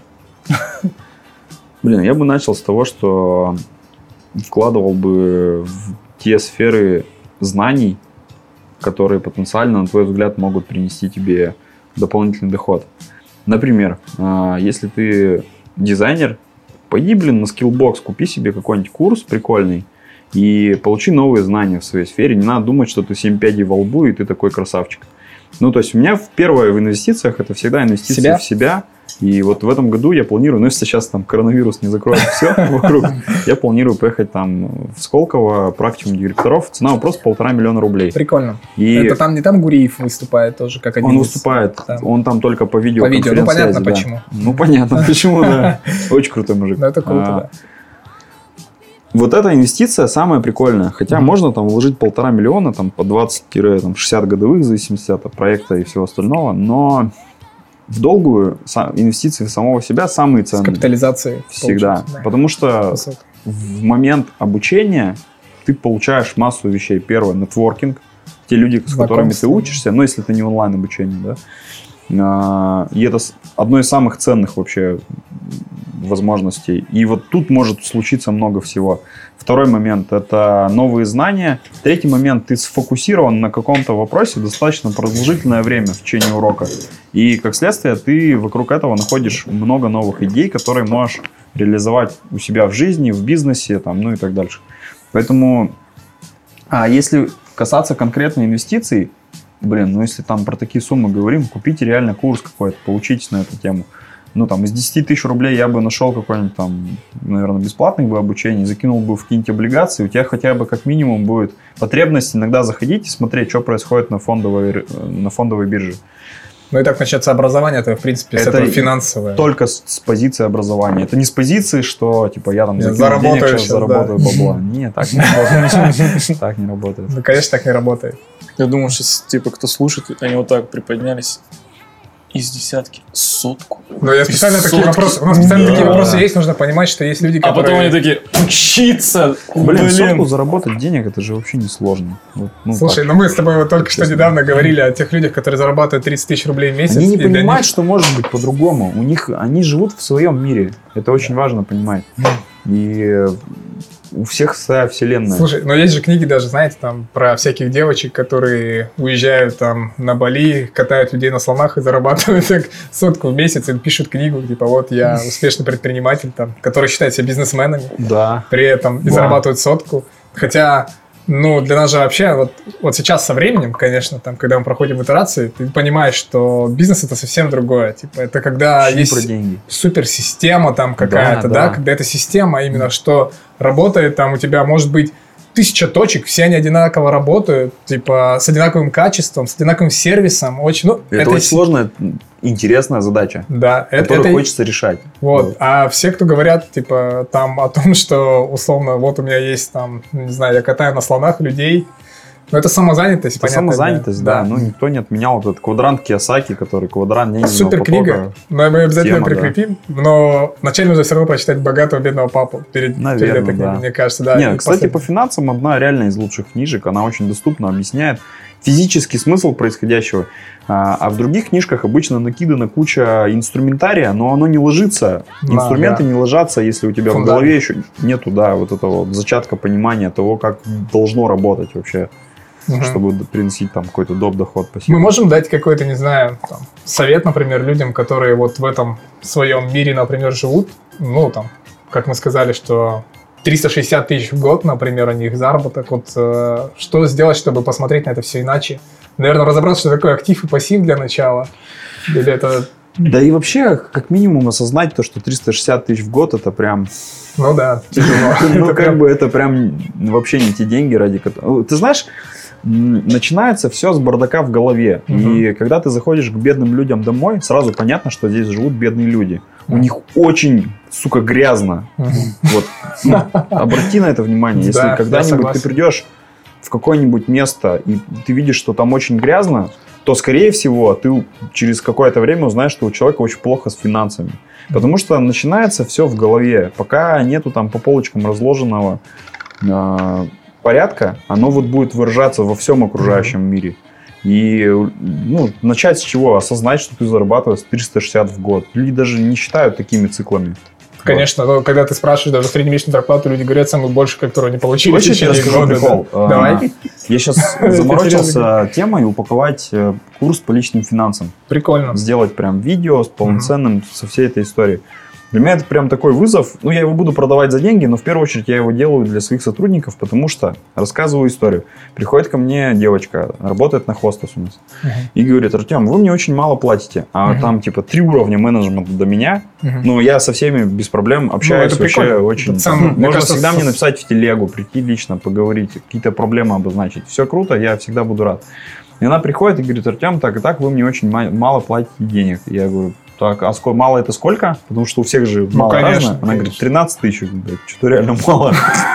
Блин, я бы начал с того, что вкладывал бы в те сферы знаний, которые потенциально, на твой взгляд, могут принести тебе дополнительный доход. Например, если ты дизайнер, пойди, блин, на Skillbox, купи себе какой-нибудь курс прикольный и получи новые знания в своей сфере. Не надо думать, что ты семь пядей во лбу и ты такой красавчик. Ну, то есть у меня первое в инвестициях это всегда инвестиции себя? в себя. И вот в этом году я планирую, ну, если сейчас там коронавирус не закроет все вокруг, я планирую поехать там в Сколково, практикум директоров. Цена вопрос полтора миллиона рублей. Прикольно. И это там не там Гуриев выступает тоже, как один Он из... выступает, там. Он там только по видео. По видео, ну понятно да. почему. Ну понятно почему, да. Очень крутой мужик. Ну это круто, да. Вот эта инвестиция самая прикольная. Хотя mm-hmm. можно там вложить полтора миллиона там, по двадцать-шестьдесят годовых, в зависимости от проекта и всего остального. Но в долгую инвестиции в самого себя самые ценные. С капитализацией. Всегда. Да. Потому что Высоко. в момент обучения ты получаешь массу вещей. Первое, нетворкинг. Те люди, с которыми ты учишься, ну, если это не онлайн обучение, да. И это одно из самых ценных вообще возможностей. И вот тут может случиться много всего. Второй момент – это новые знания. Третий момент – ты сфокусирован на каком-то вопросе достаточно продолжительное время в течение урока. И, как следствие, ты вокруг этого находишь много новых идей, которые можешь реализовать у себя в жизни, в бизнесе, там, ну и так дальше. Поэтому, а если касаться конкретной инвестиций, блин, ну если там про такие суммы говорим, купите реально курс какой-то, поучитесь на эту тему. Ну, там, из десяти тысяч рублей я бы нашел какое-нибудь там, наверное, бесплатное бы обучение, закинул бы в какие-нибудь облигации, у тебя хотя бы как минимум будет потребность иногда заходить и смотреть, что происходит на фондовой, на фондовой бирже. Ну и так начнется образование, это, в принципе, это с этого финансовое. Только с, с позиции образования. Это не с позиции, что, типа, я там закинул денег, сейчас, сейчас заработаю да. бабла. Нет, так не работает. Так не работает. Ну, конечно, так не работает. Я думаю, сейчас, типа, кто слушает, они вот так приподнялись. Из десятки сотку. Ну, я специально такие вопросы. У нас специально да. такие вопросы есть, нужно понимать, что есть люди, которые... А потом они такие, учиться! Блин, Блин. сотку заработать денег, это же вообще не сложно. Вот, ну, Слушай, так. ну мы с тобой вот только что недавно говорили о тех людях, которые зарабатывают тридцать тысяч рублей в месяц. Они не понимают, них... что может быть по-другому. У них, они живут в своем мире. Это очень важно понимать. И... У всех своя вселенная. Слушай, но есть же книги даже, знаете, там про всяких девочек, которые уезжают там на Бали, катают людей на слонах и зарабатывают так сотку в месяц, и пишут книгу, типа вот я успешный предприниматель, там, который считает себя бизнесменами, да. при этом и да. зарабатывают сотку. Хотя, ну, для нас же вообще, вот, вот сейчас со временем, конечно, там, когда мы проходим итерации, ты понимаешь, что бизнес это совсем другое. Типа, это когда Шли есть суперсистема там какая-то, да, да. да, когда эта система именно, что работает, там у тебя может быть тысяча точек, все они одинаково работают, типа, с одинаковым качеством, с одинаковым сервисом. Очень, ну, это, это очень сложная, интересная задача, да, которую это, хочется решать. Вот. вот. А все, кто говорят, типа, там о том, что, условно, вот у меня есть, там, не знаю, я катаю на слонах людей, но это самозанятость, это понятно. Самозанятость, да. да. Ну, никто не отменял вот этот квадрант Кийосаки, который квадрант денежного Супер потока. книга, но мы обязательно тема, прикрепим, да. Но вначале нужно все равно прочитать «Богатого бедного папу» перед, Наверное, перед этой да. книгой, мне кажется. Да, Нет, кстати, последний. По финансам одна реально из лучших книжек, она очень доступно объясняет физический смысл происходящего. А, а в других книжках обычно накидана куча инструментария, но оно не ложится. Да, Инструменты да. не ложатся, если у тебя Фундамент. В голове еще нету, да, вот этого зачатка понимания того, как должно работать вообще. Угу. Чтобы приносить там какой-то доп. Доход по себе. Мы можем дать какой-то, не знаю, там, совет, например, людям, которые вот в этом своем мире, например, живут, ну, там, как мы сказали, что триста шестьдесят тысяч в год, например, у них заработок. Вот э, что сделать, чтобы посмотреть на это все иначе? Наверное, разобраться, что такое актив и пассив для начала. Или это... Да и вообще, как минимум, осознать то, что триста шестьдесят тысяч в год, это прям... Ну да, тяжело. Ну, как бы это прям вообще не те деньги, ради которых... Ты знаешь, начинается все с бардака в голове. И когда ты заходишь к бедным людям домой, сразу понятно, что здесь живут бедные люди. У них очень, сука, грязно. Вот. Обрати на это внимание. Если когда-нибудь ты придешь в какое-нибудь место, и ты видишь, что там очень грязно, то, скорее всего, ты через какое-то время узнаешь, что у человека очень плохо с финансами. Потому что начинается все в голове. Пока нету там по полочкам разложенного э, порядка, оно вот будет выражаться во всем окружающем мире. И ну, начать с чего? Осознать, что ты зарабатываешь триста шестьдесят в год. Люди даже не считают такими циклами. Конечно, вот. Когда ты спрашиваешь даже среднемесячную зарплату, люди говорят самую больше, которую они получили. Хочешь, в течение года. Прикол? Да. Давай. Я сейчас заморочился темой упаковать курс по личным финансам. Прикольно. Сделать прям видео с полноценным, uh-huh. со всей этой историей. Для меня это прям такой вызов. Ну, я его буду продавать за деньги, но в первую очередь я его делаю для своих сотрудников, потому что рассказываю историю. Приходит ко мне девочка, работает на хостес у нас, uh-huh. и говорит: Артем, вы мне очень мало платите, а uh-huh. там типа три уровня менеджмента до меня, uh-huh. но я со всеми без проблем общаюсь, ну, вообще прикольно. Очень. Цен, можно кажется, всегда с... мне написать в телегу, прийти лично, поговорить, какие-то проблемы обозначить. Все круто, я всегда буду рад. И она приходит и говорит: Артем, так и так вы мне очень мало платите денег. Я говорю: так, а сколько, мало это сколько? Потому что у всех же ну, мало конечно, разное. Она конечно. Говорит: тринадцать тысяч. Что-то реально мало.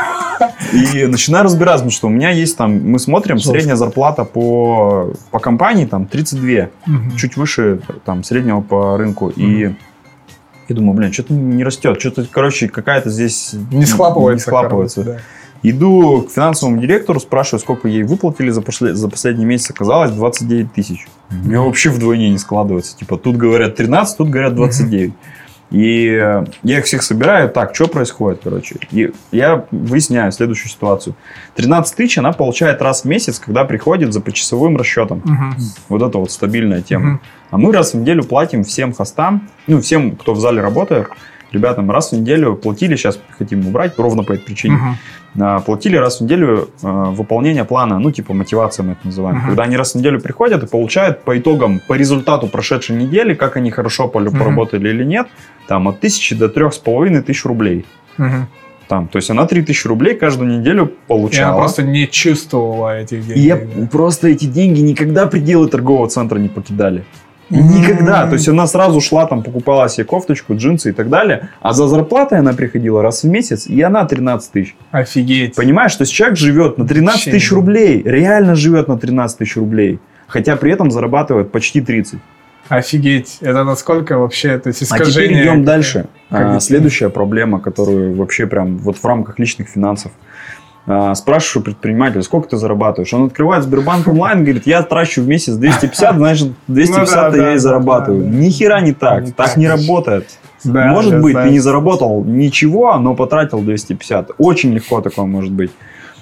И начинаю разбираться, потому что у меня есть там, мы смотрим, средняя зарплата по, по компании там тридцать два, чуть выше там среднего по рынку. И я думаю, блин, что-то не растет, что-то, короче, какая-то здесь не схлапывается. Не схлапывается. Короче, да. Иду к финансовому директору, спрашиваю, сколько ей выплатили за, после, за последний месяц. Оказалось двадцать девять тысяч. Mm-hmm. У меня вообще вдвойне не складывается. Типа, тут говорят тринадцать, тут говорят двадцать девять. Mm-hmm. И я их всех собираю. Так, что происходит, короче? И я выясняю следующую ситуацию. тринадцать тысяч она получает раз в месяц, когда приходит за почасовым расчетом. Mm-hmm. Вот это вот стабильная тема. Mm-hmm. А мы раз в неделю платим всем хостам, ну, всем, кто в зале работает, ребятам раз в неделю платили, сейчас хотим убрать, ровно по этой причине, uh-huh. платили раз в неделю э, выполнение плана, ну, типа мотивация мы это называем. Uh-huh. Когда они раз в неделю приходят и получают по итогам, по результату прошедшей недели, как они хорошо uh-huh. поработали или нет, там от тысячи до трех с половиной тысяч рублей. Uh-huh. Там, то есть она три тысячи рублей каждую неделю получала. И она просто не чувствовала этих денег. И я да. просто эти деньги никогда пределы торгового центра не покидали. Никогда. Mm-hmm. То есть она сразу шла, там, покупала себе кофточку, джинсы и так далее. А за зарплатой она приходила раз в месяц, и она тринадцать тысяч. Офигеть. Понимаешь, то есть человек живет на тринадцать тысяч рублей. Реально живет на тринадцать тысяч рублей. Хотя при этом зарабатывает почти тридцать. Офигеть. Это насколько вообще, то есть искажение... А теперь идем дальше. А, следующая проблема, которую вообще прям вот в рамках личных финансов. Спрашиваю предпринимателя, сколько ты зарабатываешь? Он открывает Сбербанк онлайн, говорит: я трачу в месяц двести пятьдесят, значит, двести пятьдесят ну, да, я да, и зарабатываю. Да, да. Ни хера не так, не так, так не работает. Да, может быть, знаю. Ты не заработал ничего, но потратил двести пятьдесят. Очень легко такое может быть.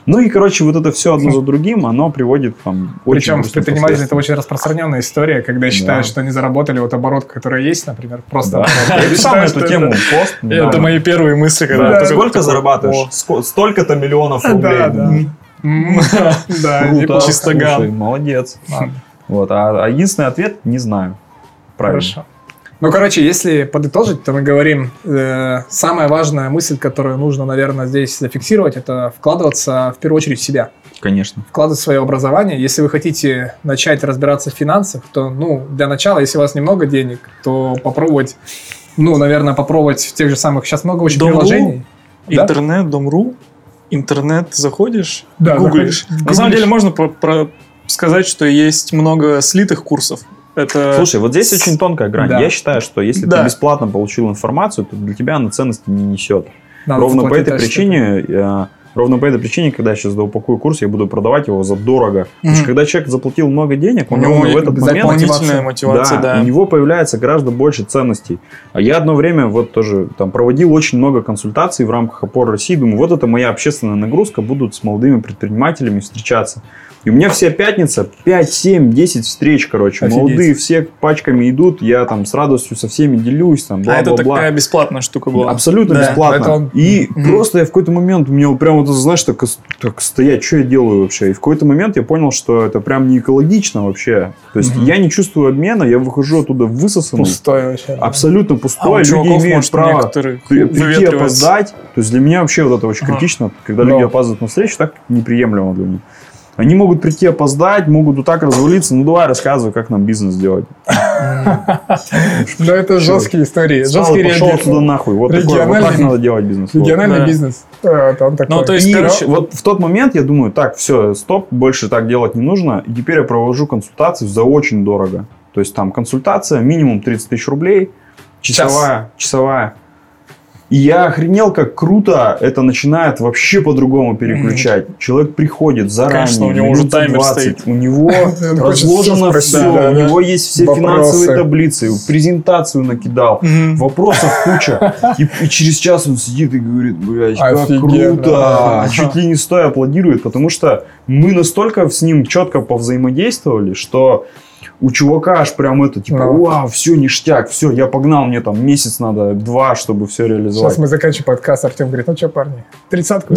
Ну и, короче, вот это все одно за другим, оно приводит там очень... Причем в предпринимательстве это очень распространенная история, когда считают, да. что они заработали вот оборот, который есть, например, просто... Я писал на эту тему пост. Это мои первые мысли, когда... Сколько зарабатываешь? Столько-то миллионов рублей. Да, чисто гам. Молодец. Вот, а единственный ответ – не знаю. Правильно. Хорошо. Ну, короче, если подытожить, то мы говорим, э, самая важная мысль, которую нужно, наверное, здесь зафиксировать, это вкладываться в первую очередь в себя. Конечно. Вкладывать в свое образование. Если вы хотите начать разбираться в финансах, то, ну, для начала, если у вас немного денег, то попробовать, ну, наверное, попробовать в тех же самых, сейчас много очень Дом.ру, приложений. Интернет, да? Дом.ру, интернет заходишь, да, гуглишь. Заходишь. На самом деле можно про- про- сказать, что есть много слитых курсов. Это... Слушай, вот здесь очень тонкая грань. Да. Я считаю, что если да. ты бесплатно получил информацию, то для тебя она ценности не несет. Надо ровно по этой причине, я, ровно по этой причине, когда я сейчас доупакую курс, я буду продавать его за дорого. Mm-hmm. Потому что когда человек заплатил много денег, у него в этот момент дополнительная мотивация, да, да. у него появляется гораздо больше ценностей. А я одно время вот тоже там проводил очень много консультаций в рамках Опор России. Думаю, вот это моя общественная нагрузка, буду с молодыми предпринимателями встречаться. И у меня вся пятница, пять, семь, десять встреч, короче. Офигеть. Молодые все пачками идут, я там с радостью со всеми делюсь. Там, бла, а бла, это бла. такая бесплатная штука была? Абсолютно да. бесплатно. Он... И mm-hmm. просто я в какой-то момент, у меня прям вот, знаешь, так, так стоять, что я делаю вообще. И в какой-то момент я понял, что это прям не экологично вообще. То есть mm-hmm. я не чувствую обмена, я выхожу оттуда высосанный. Пустой вообще. Абсолютно пустой. А люди чуваков, имеют может, право прийти опоздать. То есть для меня вообще вот это очень ага. критично. Когда Но. люди опаздывают на встречу, так неприемлемо для них. Они могут прийти опоздать, могут вот так развалиться. Ну, давай рассказывай, как нам бизнес делать. Ну, это жесткие истории. Жесткие пошел отсюда нахуй. Вот так надо делать бизнес. Региональный бизнес. Ну, то есть, короче... Вот в тот момент я думаю, так, все, стоп, больше так делать не нужно. И теперь я провожу консультацию за очень дорого. То есть, там консультация, минимум тридцать тысяч рублей. Часовая. Часовая. И я охренел, как круто это начинает вообще по-другому переключать. Mm-hmm. Человек приходит заранее, конечно, у него уже таймер стоит. У него разложено все, у него есть все финансовые таблицы, презентацию накидал, вопросов куча. И через час он сидит и говорит, блядь, как круто. Чуть ли не стоя аплодирует, потому что мы настолько с ним четко повзаимодействовали, что... У чувака аж прям это, типа, вау, все, ништяк, все, я погнал, мне там месяц надо, два, чтобы все реализовать. Сейчас мы заканчиваем подкаст, Артем говорит, ну что, парни, тридцатку?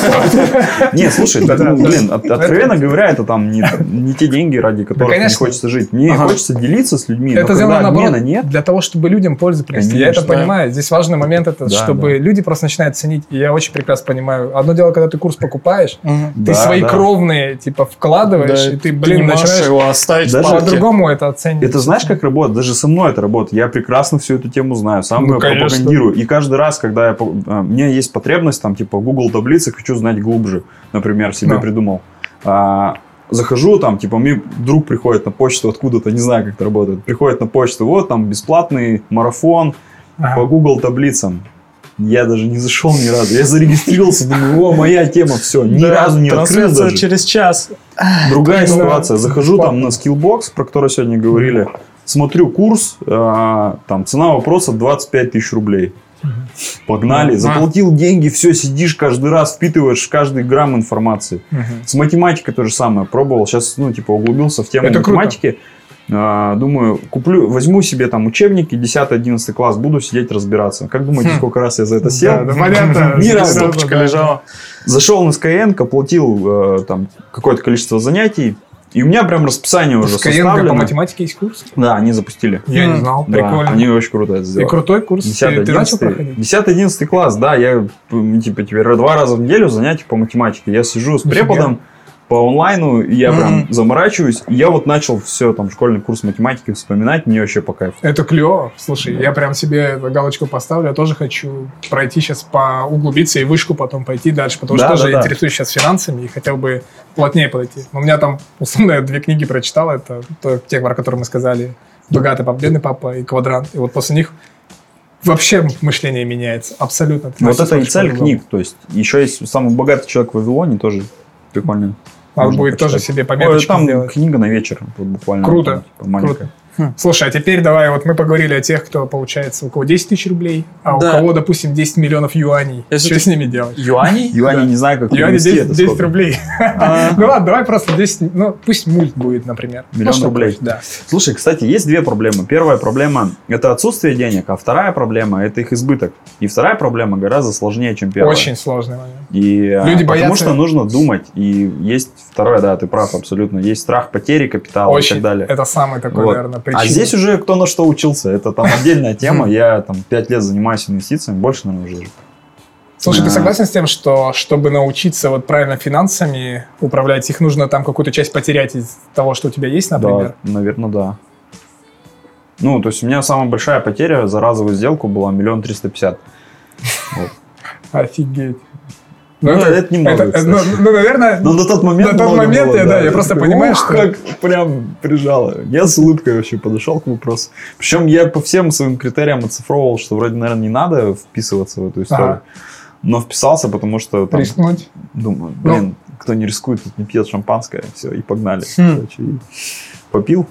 Не, слушай, блин, откровенно говоря, это там не те деньги, ради которых мне хочется жить. Мне хочется делиться с людьми, но когда обмена нет... Для того, чтобы людям пользу принести. Я это понимаю. Здесь важный момент, это чтобы люди просто начинают ценить. И я очень прекрасно понимаю. Одно дело, когда ты курс покупаешь, ты свои кровные, типа, вкладываешь, и ты, блин, начинаешь его оставить в по-другому это оценить. Это знаешь, как работает? Даже со мной это работает. Я прекрасно всю эту тему знаю. Сам ну, ее пропагандирую. И каждый раз, когда я, у меня есть потребность, там, типа, Google таблицы, хочу знать глубже, например, себе no. придумал. А, захожу, там, типа, мне друг приходит на почту откуда-то, не знаю, как это работает. Приходит на почту, вот, там, бесплатный марафон ага. по Google таблицам. Я даже не зашел ни разу. Я зарегистрировался, думаю, о, моя тема, все. Ни да, разу не открыл даже. Через час. Другая да, ситуация. Захожу бесплатно. Там на Skillbox, про который сегодня говорили. Смотрю курс, э, там цена вопроса двадцать пять тысяч рублей. Погнали. Заплатил деньги, все, сидишь каждый раз, впитываешь каждый грамм информации. С математикой то же самое. Пробовал. Сейчас, ну, типа, углубился в тему Это математики. Круто. Думаю, куплю, возьму себе там учебники, десятый-одиннадцатый класс, буду сидеть разбираться. Как думаете, сколько раз я за это сел? Да, да, понятно. Ни разу. Стопочка лежала. Зашел на Skyeng, оплатил там какое-то количество занятий, и у меня прям расписание уже составлено. По математике есть курс? Да, они запустили. Я не знал, прикольно. Они очень круто это сделали. И крутой курс? Ты начал проходить? десятый-одиннадцатый класс, да, я типа теперь два раза в неделю занятия по математике. Я сижу с преподом по онлайну, я mm-hmm. прям заморачиваюсь. Я вот начал все, там, школьный курс математики вспоминать, мне вообще по кайфу. Это клево. Слушай, да. я прям себе галочку поставлю. Я тоже хочу пройти сейчас, углубиться и вышку потом пойти дальше, потому да, что да, тоже да. интересуюсь сейчас финансами и хотел бы плотнее подойти. У меня там, условно, я две книги прочитал. Это те, про которые мы сказали. «Богатый папа», «Бедный папа» и «Квадрант». И вот после них вообще мышление меняется. Абсолютно. Вот это и цель книг. То есть еще есть «Самый богатый человек в Вавилоне», тоже прикольно. Надо будет почитать. Тоже себе пометочку там сделать. Книга на вечер, вот буквально. Круто, там, типа, круто. Хм. Слушай, а теперь давай, вот мы поговорили о тех, кто получается, у кого десять тысяч рублей, а да. у кого, допустим, десять миллионов юаней. Если что ты... с ними делать? Юаней? Юаней не знаю, как юаней десять, десять рублей. Ну ладно, давай просто десять, ну пусть мульт будет, например. Миллион рублей. Да. Слушай, кстати, есть две проблемы. Первая проблема – это отсутствие денег, а вторая проблема – это их избыток. И вторая проблема гораздо сложнее, чем первая. Очень сложный момент. И, Люди потому боятся... что нужно думать. И есть второе, да, ты прав абсолютно. Есть страх потери капитала Очень. и так далее. Это самый такой, вот. наверное, причина. А здесь уже кто на что учился. Это там отдельная тема. Я там пять лет занимаюсь инвестициями, больше, наверное, уже. Слушай, ты согласен с тем, что чтобы научиться вот правильно финансами управлять, их нужно там какую-то часть потерять из того, что у тебя есть, например? Да, наверное, да. Ну, то есть у меня самая большая потеря за разовую сделку была миллион триста пятьдесят. Офигеть. Ну, ну это, это немного, это, ну, ну, наверное, но на тот момент, на тот момент было, я, да, я просто понимаю, Ух, что... как прям прижало. Я с улыбкой вообще подошел к вопросу. Причем я по всем своим критериям оцифровывал, что вроде, наверное, не надо вписываться в эту историю. Ага. Но вписался, потому что... Там, рискнуть? Думаю, блин, ну. кто не рискует, тот не пьет шампанское. Все, и погнали. Хм. Короче, и попил.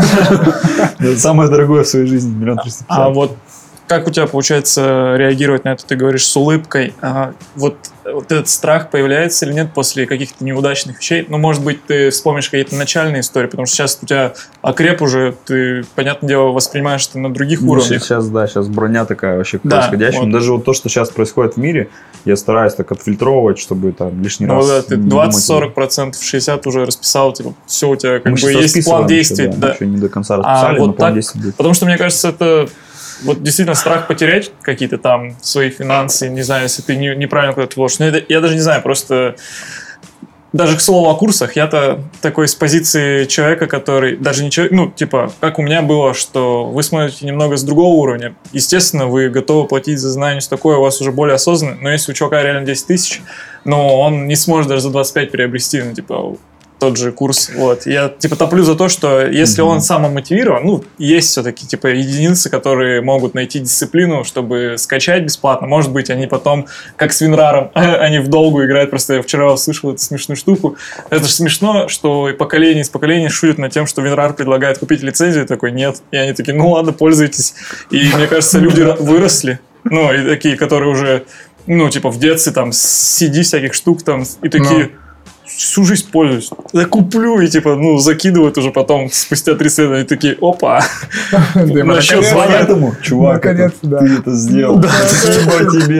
Самое дорогое в своей жизни, миллион триста пятьдесят. А вот как у тебя получается реагировать на это? Ты говоришь с улыбкой. А вот, вот этот страх появляется или нет после каких-то неудачных вещей? Ну, может быть, ты вспомнишь какие-то начальные истории, потому что сейчас у тебя окреп уже, ты, понятное дело, воспринимаешь это на других ну, уровнях. Сейчас, да, сейчас броня такая вообще к да, происходящему. Вот. Даже вот то, что сейчас происходит в мире, я стараюсь так отфильтровывать, чтобы там лишний ну, раз... Ну да, ты двадцать-сорок процентов, шестьдесят процентов уже расписал, типа, все у тебя как Мы бы есть план действий. Еще, да, да. еще не до конца расписали, а но вот план так, действий будет. Потому что, мне кажется, это... Вот действительно страх потерять какие-то там свои финансы, не знаю, если ты не, неправильно куда-то вложишь. Но это, я даже не знаю, просто даже к слову о курсах, я-то такой с позиции человека, который даже не человек, ну, типа, как у меня было, что вы смотрите немного с другого уровня. Естественно, вы готовы платить за знание, что такое, у вас уже более осознанно, но если у чувака реально десять тысяч, но он не сможет даже за двадцать пять приобрести, ну, типа... тот же курс, вот. Я, типа, топлю за то, что если mm-hmm. он самомотивирован, ну, есть все-таки, типа, единицы, которые могут найти дисциплину, чтобы скачать бесплатно. Может быть, они потом, как с Винраром, они в долгу играют. Просто я вчера услышал эту смешную штуку. Это же смешно, что поколение из поколения шутят над тем, что Винрар предлагает купить лицензию, такой, нет. И они такие, ну, ладно, пользуйтесь. И, мне кажется, люди выросли, ну, и такие, которые уже, ну, типа, в детстве, там, си ди всяких штук, там, и такие... всю жизнь пользуюсь. Я куплю и, типа, ну, закидывают уже потом, спустя три года, они такие, опа. Насчет звонят этому. Чувак, ты это сделал. Спасибо тебе.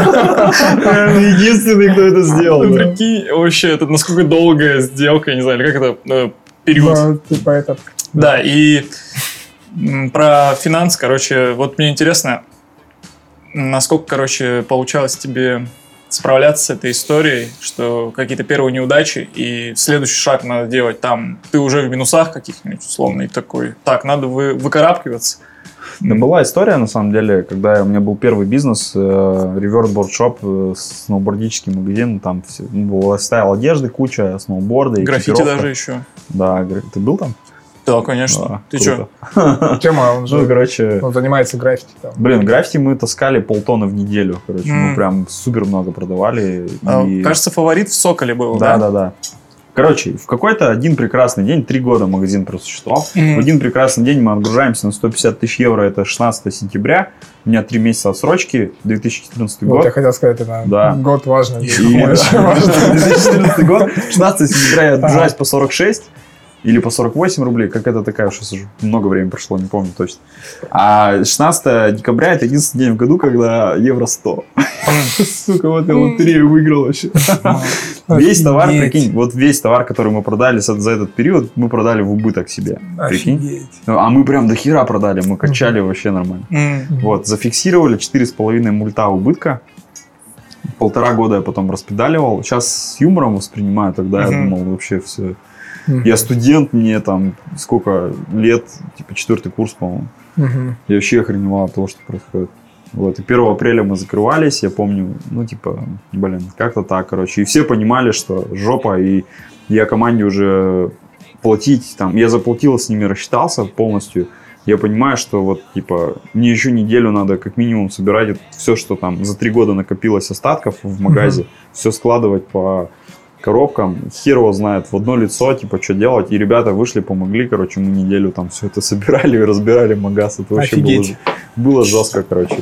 Единственный, кто это сделал. Прикинь, вообще, это насколько долгая сделка, я не знаю, или как это, период. Типа этот. Да, и про финансы, короче, вот мне интересно, насколько, короче, получалось тебе... справляться с этой историей, что какие-то первые неудачи, и следующий шаг надо делать там. Ты уже в минусах каких-нибудь, условно, и такой, так, надо вы, выкарабкиваться. Да, была история, на самом деле, когда у меня был первый бизнес, реверсборд-шоп, сноубордический магазин, там все, ну, ставил одежды, куча, сноуборды. Граффити даже еще. Да, ты был там? Да, конечно. Да, ты что? Тема, он же ну, короче, он занимается граффити. Там. Блин, граффити мы таскали полтонны в неделю. Короче, mm. мы прям супер много продавали. А, и... Кажется, фаворит в Соколе был, да? Да, да, да. Короче, в какой-то один прекрасный день, три года магазин просуществовал, mm. в один прекрасный день мы отгружаемся на сто пятьдесят тысяч евро, это шестнадцатого сентября, у меня три месяца отсрочки, две тысячи четырнадцатый вот год. Я хотел сказать, это да. год важный. две тысячи четырнадцатый год, шестнадцатого сентября я отгружаюсь по сорок шесть. Или по сорок восемь рублей, как это такая уж много времени прошло, не помню точно. А шестнадцатого декабря это единственный день в году, когда евро сто. Сука, вот я лотерею выиграл вообще. Весь товар, прикинь, вот весь товар, который мы продали за этот период, мы продали в убыток себе. Прикинь. А мы прям до хера продали, мы качали вообще нормально. Вот, зафиксировали четыре с половиной мульта убытка. Полтора года я потом распедаливал. Сейчас с юмором воспринимаю, тогда я думал вообще все... Uh-huh. Я студент, мне там сколько лет, типа четвертый курс, по-моему. Uh-huh. Я вообще охреневал от того, что происходит. Вот, и первого апреля мы закрывались, я помню, ну, типа, блин, как-то так, короче. И все понимали, что жопа, и я команде уже платить, там, я заплатил, с ними рассчитался полностью. Я понимаю, что вот, типа, мне еще неделю надо как минимум собирать все, что там за три года накопилось остатков в магазе, uh-huh. все складывать по... коробкам, хер его знает, в одно лицо, типа, что делать. И ребята вышли, помогли, короче, мы неделю там все это собирали и разбирали магаз. Это вообще было, было жестко, короче.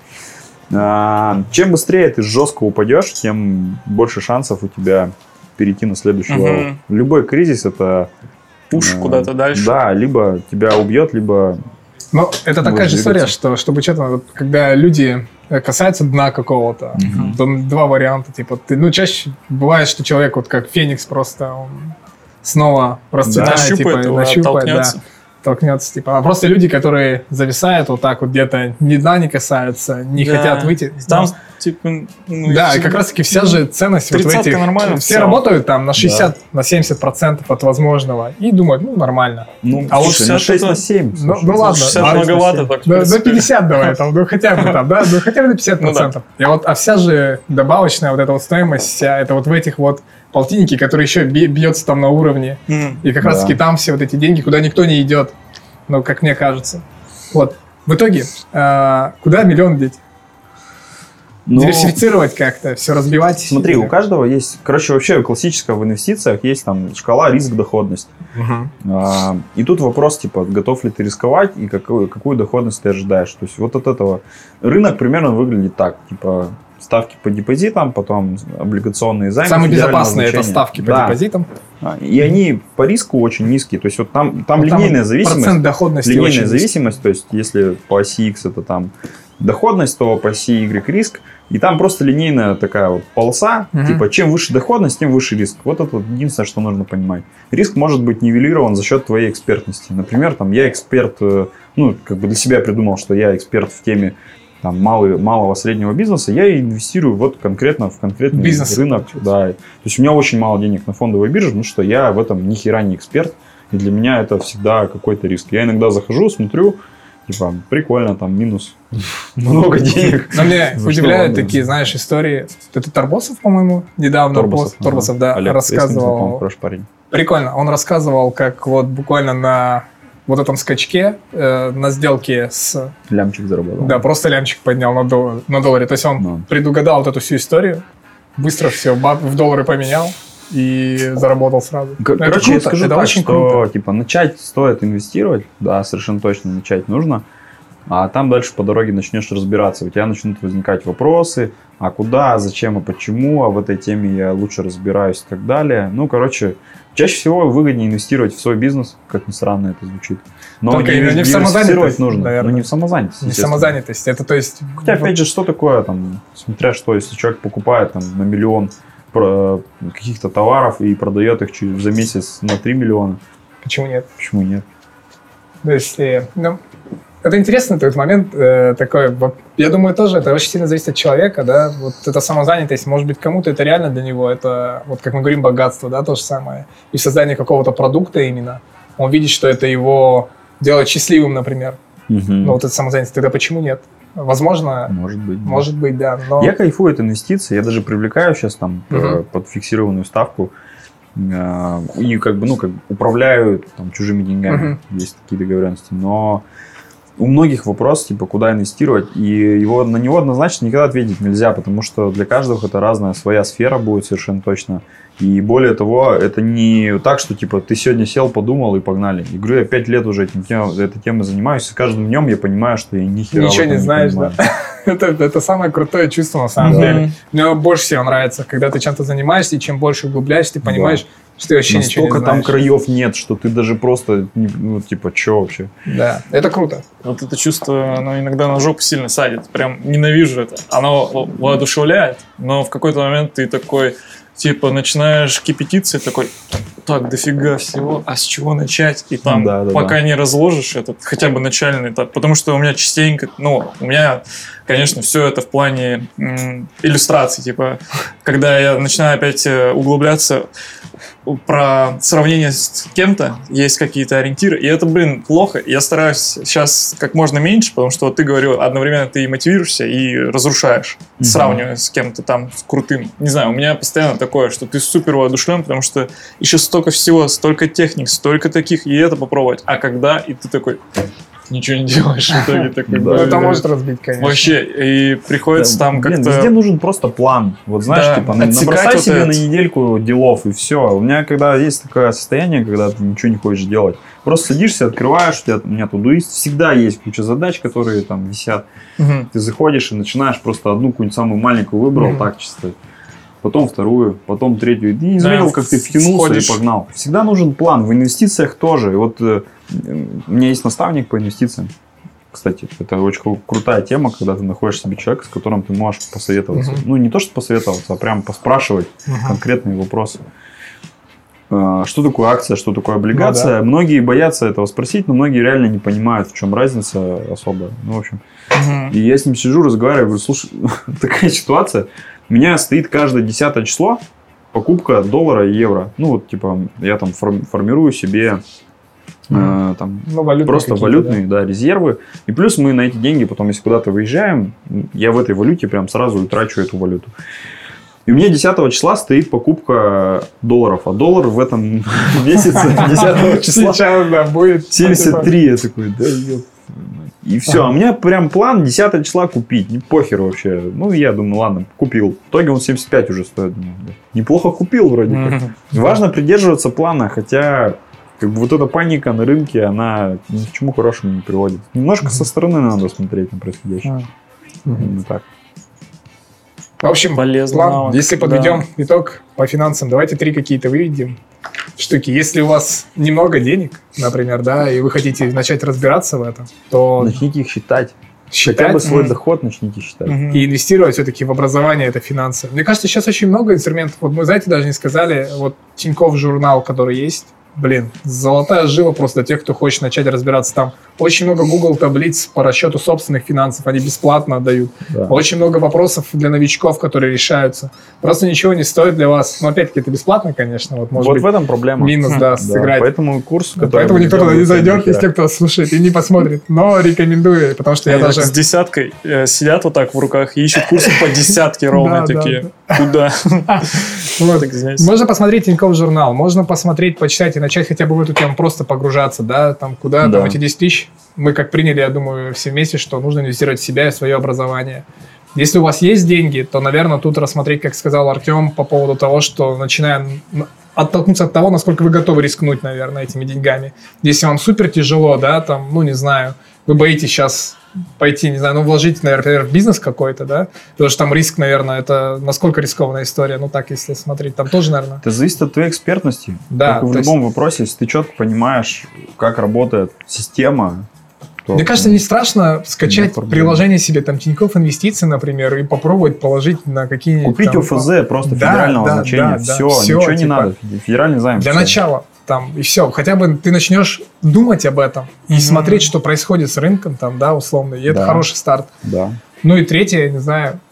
А, чем быстрее ты жестко упадешь, тем больше шансов у тебя перейти на следующий угу. левел. Любой кризис это... Пуш э, куда-то дальше. Да, либо тебя убьет, либо... Ну, это такая же история, что, чтобы что-то, когда люди касаются дна какого-то, mm-hmm. то два варианта, типа, ты, ну, чаще бывает, что человек вот как феникс просто он снова расцветает, да, типа, его, нащупает, да, толкнется, типа, а просто люди, которые зависают вот так вот где-то, ни дна не касаются, не да. хотят выйти. Там, ну, типа, ну, да, и как раз-таки вся же ценность вот в этих, нормально, все, все работают там на шестьдесят, да. на семьдесят процентов от возможного и думают, ну, нормально. Ну, а вот на шесть на семь. Ну, ну ладно. шестьдесят многовато так. До, до пятьдесят давай, там, ну хотя бы там, да, ну хотя бы до пятьдесят процентов. Ну, да. И вот, а вся же добавочная вот эта вот стоимость, вся это вот в этих вот полтиннике, который еще бьется там на уровне. Mm. И как да. раз таки там все вот эти деньги, куда никто не идет. Ну, как мне кажется. Вот. В итоге, э, куда миллион деть? Но... Диверсифицировать как-то, все разбивать. Смотри, у каждого есть... Короче, вообще классическая в инвестициях есть там шкала риск-доходность. Uh-huh. А, и тут вопрос, типа, готов ли ты рисковать и какую, какую доходность ты ожидаешь. То есть вот от этого... Рынок примерно выглядит так. Типа, ставки по депозитам, потом облигационные займы. Самые безопасные это ставки по да. депозитам. И они по риску очень низкие. То есть вот там, там, там линейная зависимость. Процент доходности линейная очень зависимость, низкий. То есть если по оси X это там доходность, то по оси Y риск. И там просто линейная такая вот полоса. Uh-huh. Типа чем выше доходность, тем выше риск. Вот это вот единственное, что нужно понимать. Риск может быть нивелирован за счет твоей экспертности. Например, там я эксперт, ну как бы для себя придумал, что я эксперт в теме там, малый, малого среднего бизнеса, я инвестирую вот конкретно в конкретный бизнес рынок. Да. То есть у меня очень мало денег на фондовой бирже, потому что я в этом ни хера не эксперт. И для меня это всегда какой-то риск. Я иногда захожу, смотрю, типа, прикольно, там минус много денег. Но меня удивляют такие, знаешь, истории. Это Торбосов, по-моему, недавно. Торбосов, Торбосов да, рассказывал. Прикольно. Он рассказывал, как вот буквально на вот этом скачке э, на сделке с... Лямчик заработал. Да, просто лямчик поднял на, дол- на долларе. То есть он no. предугадал вот эту всю историю, быстро все в доллары поменял и заработал сразу. Кор- Короче, я скажу это так, очень что круто. Типа, начать стоит инвестировать, да, совершенно точно начать нужно, а там дальше по дороге начнешь разбираться. У тебя начнут возникать вопросы, а куда, а зачем, а почему, а в этой теме я лучше разбираюсь и так далее. Ну, короче... Чаще всего выгоднее инвестировать в свой бизнес, как ни странно это звучит. Но Только не, не в самозанятость, нужно. Наверное. Ну, не в самозанятость. Не в самозанятость. Это то есть... Хотя, опять же, что такое, там, смотря что, если человек покупает там, на миллион каких-то товаров и продает их через, за месяц на три миллиона. Почему нет? Почему нет? То есть, ну, это интересный этот момент э, такой. Вот, я думаю, тоже это очень сильно зависит от человека, да. Вот эта самозанятость, может быть, кому-то это реально для него, это, вот как мы говорим, богатство, да, то же самое. И создание какого-то продукта именно. Он видит, что это его делает счастливым, например. Угу. Но вот эта самозанятость, тогда почему нет? Возможно, может быть, да. Может быть, да. Но... Я кайфую от инвестиций, я даже привлекаю сейчас там угу. под фиксированную ставку э, и как бы, ну, как управляю там чужими деньгами, угу. есть такие договоренности, но у многих вопрос, типа, куда инвестировать, и его, на него однозначно никогда ответить нельзя, потому что для каждого это разная своя сфера будет совершенно точно. И более того, это не так, что, типа, ты сегодня сел, подумал и погнали. И говорю, я пять лет уже этим, этой темой занимаюсь, и с каждым днем я понимаю, что я ни хера Ничего не знаешь, да? это, это самое крутое чувство, на самом да. деле. Мне больше всего нравится, когда ты чем-то занимаешься, и чем больше углубляешься, ты понимаешь, да. что ты вообще Настолько ничего не знаешь. Там краев нет, что ты даже просто, ну, типа, что вообще? Да, это круто. Вот это чувство, оно иногда на жопу сильно садит. Прям ненавижу это. Оно воодушевляет, но в какой-то момент ты такой... Типа, начинаешь кипятиться и такой, так, дофига всего, а с чего начать? И там, да, да, пока да. не разложишь этот хотя бы начальный этап. Потому что у меня частенько, ну, у меня, конечно, все это в плане м, иллюстраций. Типа, когда я начинаю опять углубляться про сравнение с кем-то, есть какие-то ориентиры, и это, блин, плохо. Я стараюсь сейчас как можно меньше, потому что вот ты говорил, одновременно ты и мотивируешься, и разрушаешь, mm-hmm. сравнивая с кем-то там, с крутым. Не знаю, у меня постоянно такое, что ты супер воодушевлен, потому что еще столько всего, столько техник, столько таких, и это попробовать. А когда, и ты такой... ничего не делаешь в итоге такой. Ну, это может разбить, конечно. Вообще, и приходится там как-то... Везде нужен просто план. Вот знаешь, типа, набросай себе на недельку делов, и все. У меня когда есть такое состояние, когда ты ничего не хочешь делать, просто садишься, открываешь, у тебя, у меня тудуист, всегда есть куча задач, которые там висят. Ты заходишь и начинаешь просто одну какую-нибудь самую маленькую выбрал, так чисто. Потом вторую, потом третью. И не заметил, да, как ты втянулся сходишь. И погнал. Всегда нужен план. В инвестициях тоже. Вот э, у меня есть наставник по инвестициям. Кстати, это очень крутая тема, когда ты находишь себе человека, с которым ты можешь посоветоваться. Uh-huh. Ну, не то, что посоветоваться, а прям поспрашивать uh-huh. конкретные вопросы. Э, что такое акция, что такое облигация. Ну, да. Многие боятся этого спросить, но многие реально не понимают, в чем разница особая. Ну, в общем. Uh-huh. И я с ним сижу, разговариваю, говорю, слушай, такая ситуация. У меня стоит каждое десятое число покупка доллара и евро. Ну, вот, типа, я там формирую себе э, там, ну, валютные просто валютные да. Да, резервы. И плюс мы на эти деньги потом, если куда-то выезжаем, я в этой валюте прям сразу трачу эту валюту. И у меня десятого числа стоит покупка долларов. А доллар в этом месяце десятого числа будет семьдесят три. Я такой, да, ёп. И все, ага. а у меня прям план десятого числа купить, не похер вообще. Ну, я думаю, ладно, купил. В итоге он семьдесят пять уже стоит. Неплохо купил вроде как. Важно придерживаться плана, хотя как бы вот эта паника на рынке, она ни к чему хорошему не приводит. Немножко со стороны надо смотреть на происходящее. Не так. В общем, полезно. План, если подведем да. итог по финансам, давайте три какие-то выведем штуки. Если у вас немного денег, например, да, и вы хотите начать разбираться в этом, то... Начните их считать. Считать, хотя бы свой mm-hmm. доход начните считать. Mm-hmm. И инвестировать все-таки в образование, это финансы. Мне кажется, сейчас очень много инструментов. Вот мы, знаете, даже не сказали, вот Тинькофф журнал, который есть, блин, золотая жила просто для тех, кто хочет начать разбираться там. Очень много Google таблиц по расчету собственных финансов, они бесплатно отдают. Да. Очень много вопросов для новичков, которые решаются. Просто ничего не стоит для вас. Но опять-таки это бесплатно, конечно. Вот, может вот быть, в этом проблема. Минус, да, да, сыграть. Поэтому курс, да, поэтому никто туда не зайдет, если кто слушает и не посмотрит. Но рекомендую, потому что я и даже... С десяткой э, сидят вот так в руках и ищут курсы по десятке ровно такие. Куда? Можно посмотреть Тинькофф журнал, можно посмотреть, почитать и начать хотя бы в эту тему просто погружаться, да, там куда там эти десять тысяч. Мы как приняли, я думаю, все вместе, что нужно инвестировать в себя и в свое образование. Если у вас есть деньги, то, наверное, тут рассмотреть, как сказал Артем, по поводу того, что начиная оттолкнуться от того, насколько вы готовы рискнуть, наверное, этими деньгами. Если вам супер тяжело, да, там, ну, не знаю, вы боитесь сейчас пойти, не знаю, ну, вложить, наверное, в бизнес какой-то, да, потому что там риск, наверное, это насколько рискованная история, ну, так, если смотреть, там тоже, наверное... Это зависит от твоей экспертности. Да. Как и в любом есть... вопросе, если ты четко понимаешь, как работает система... То... Мне кажется, не страшно скачать приложение себе, там, Тинькофф Инвестиции, например, и попробовать положить на какие-нибудь... Купить там... ОФЗ просто да, федерального да, значения, да, все, да, все, ничего типа, не надо, федеральный займ. Для все. начала. Там, и все, хотя бы ты начнешь думать об этом и mm-hmm. смотреть, что происходит с рынком, там, да, условно, и это да. хороший старт. Да. Ну и третье, я не знаю,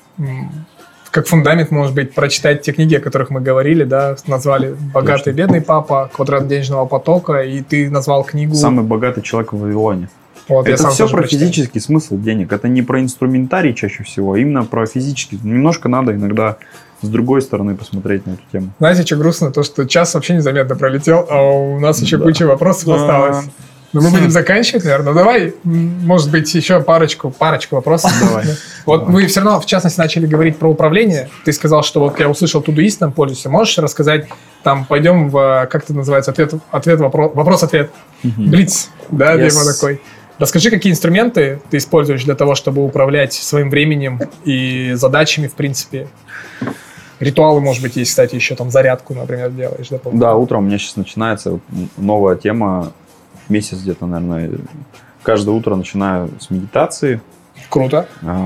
как фундамент, может быть, прочитать те книги, о которых мы говорили, да, назвали «Богатый и бедный папа», «Квадрат денежного потока», и ты назвал книгу... «Самый богатый человек в Вавилоне». Вот, это все про прочитаю. Физический смысл денег, это не про инструментарий чаще всего, а именно про физический. Немножко надо иногда... с другой стороны посмотреть на эту тему. Знаете, что грустно? То, что час вообще незаметно пролетел, а у нас еще да. куча вопросов да. осталось. Но мы будем заканчивать, наверное. Ну, давай, может быть, еще парочку, парочку вопросов. Давай. Вот мы все равно, в частности, начали говорить про управление. Ты сказал, что вот я услышал Todoist, там пользуешься. Можешь рассказать, там, пойдем в, как это называется, ответ, ответ вопрос, вопрос-ответ. Блиц, да, yes. типа такой. Расскажи, какие инструменты ты используешь для того, чтобы управлять своим временем и задачами, в принципе. Ритуалы, может быть, есть, кстати, еще там зарядку, например, делаешь. Да, да, утром у меня сейчас начинается новая тема, месяц где-то, наверное. Каждое утро начинаю с медитации. Круто.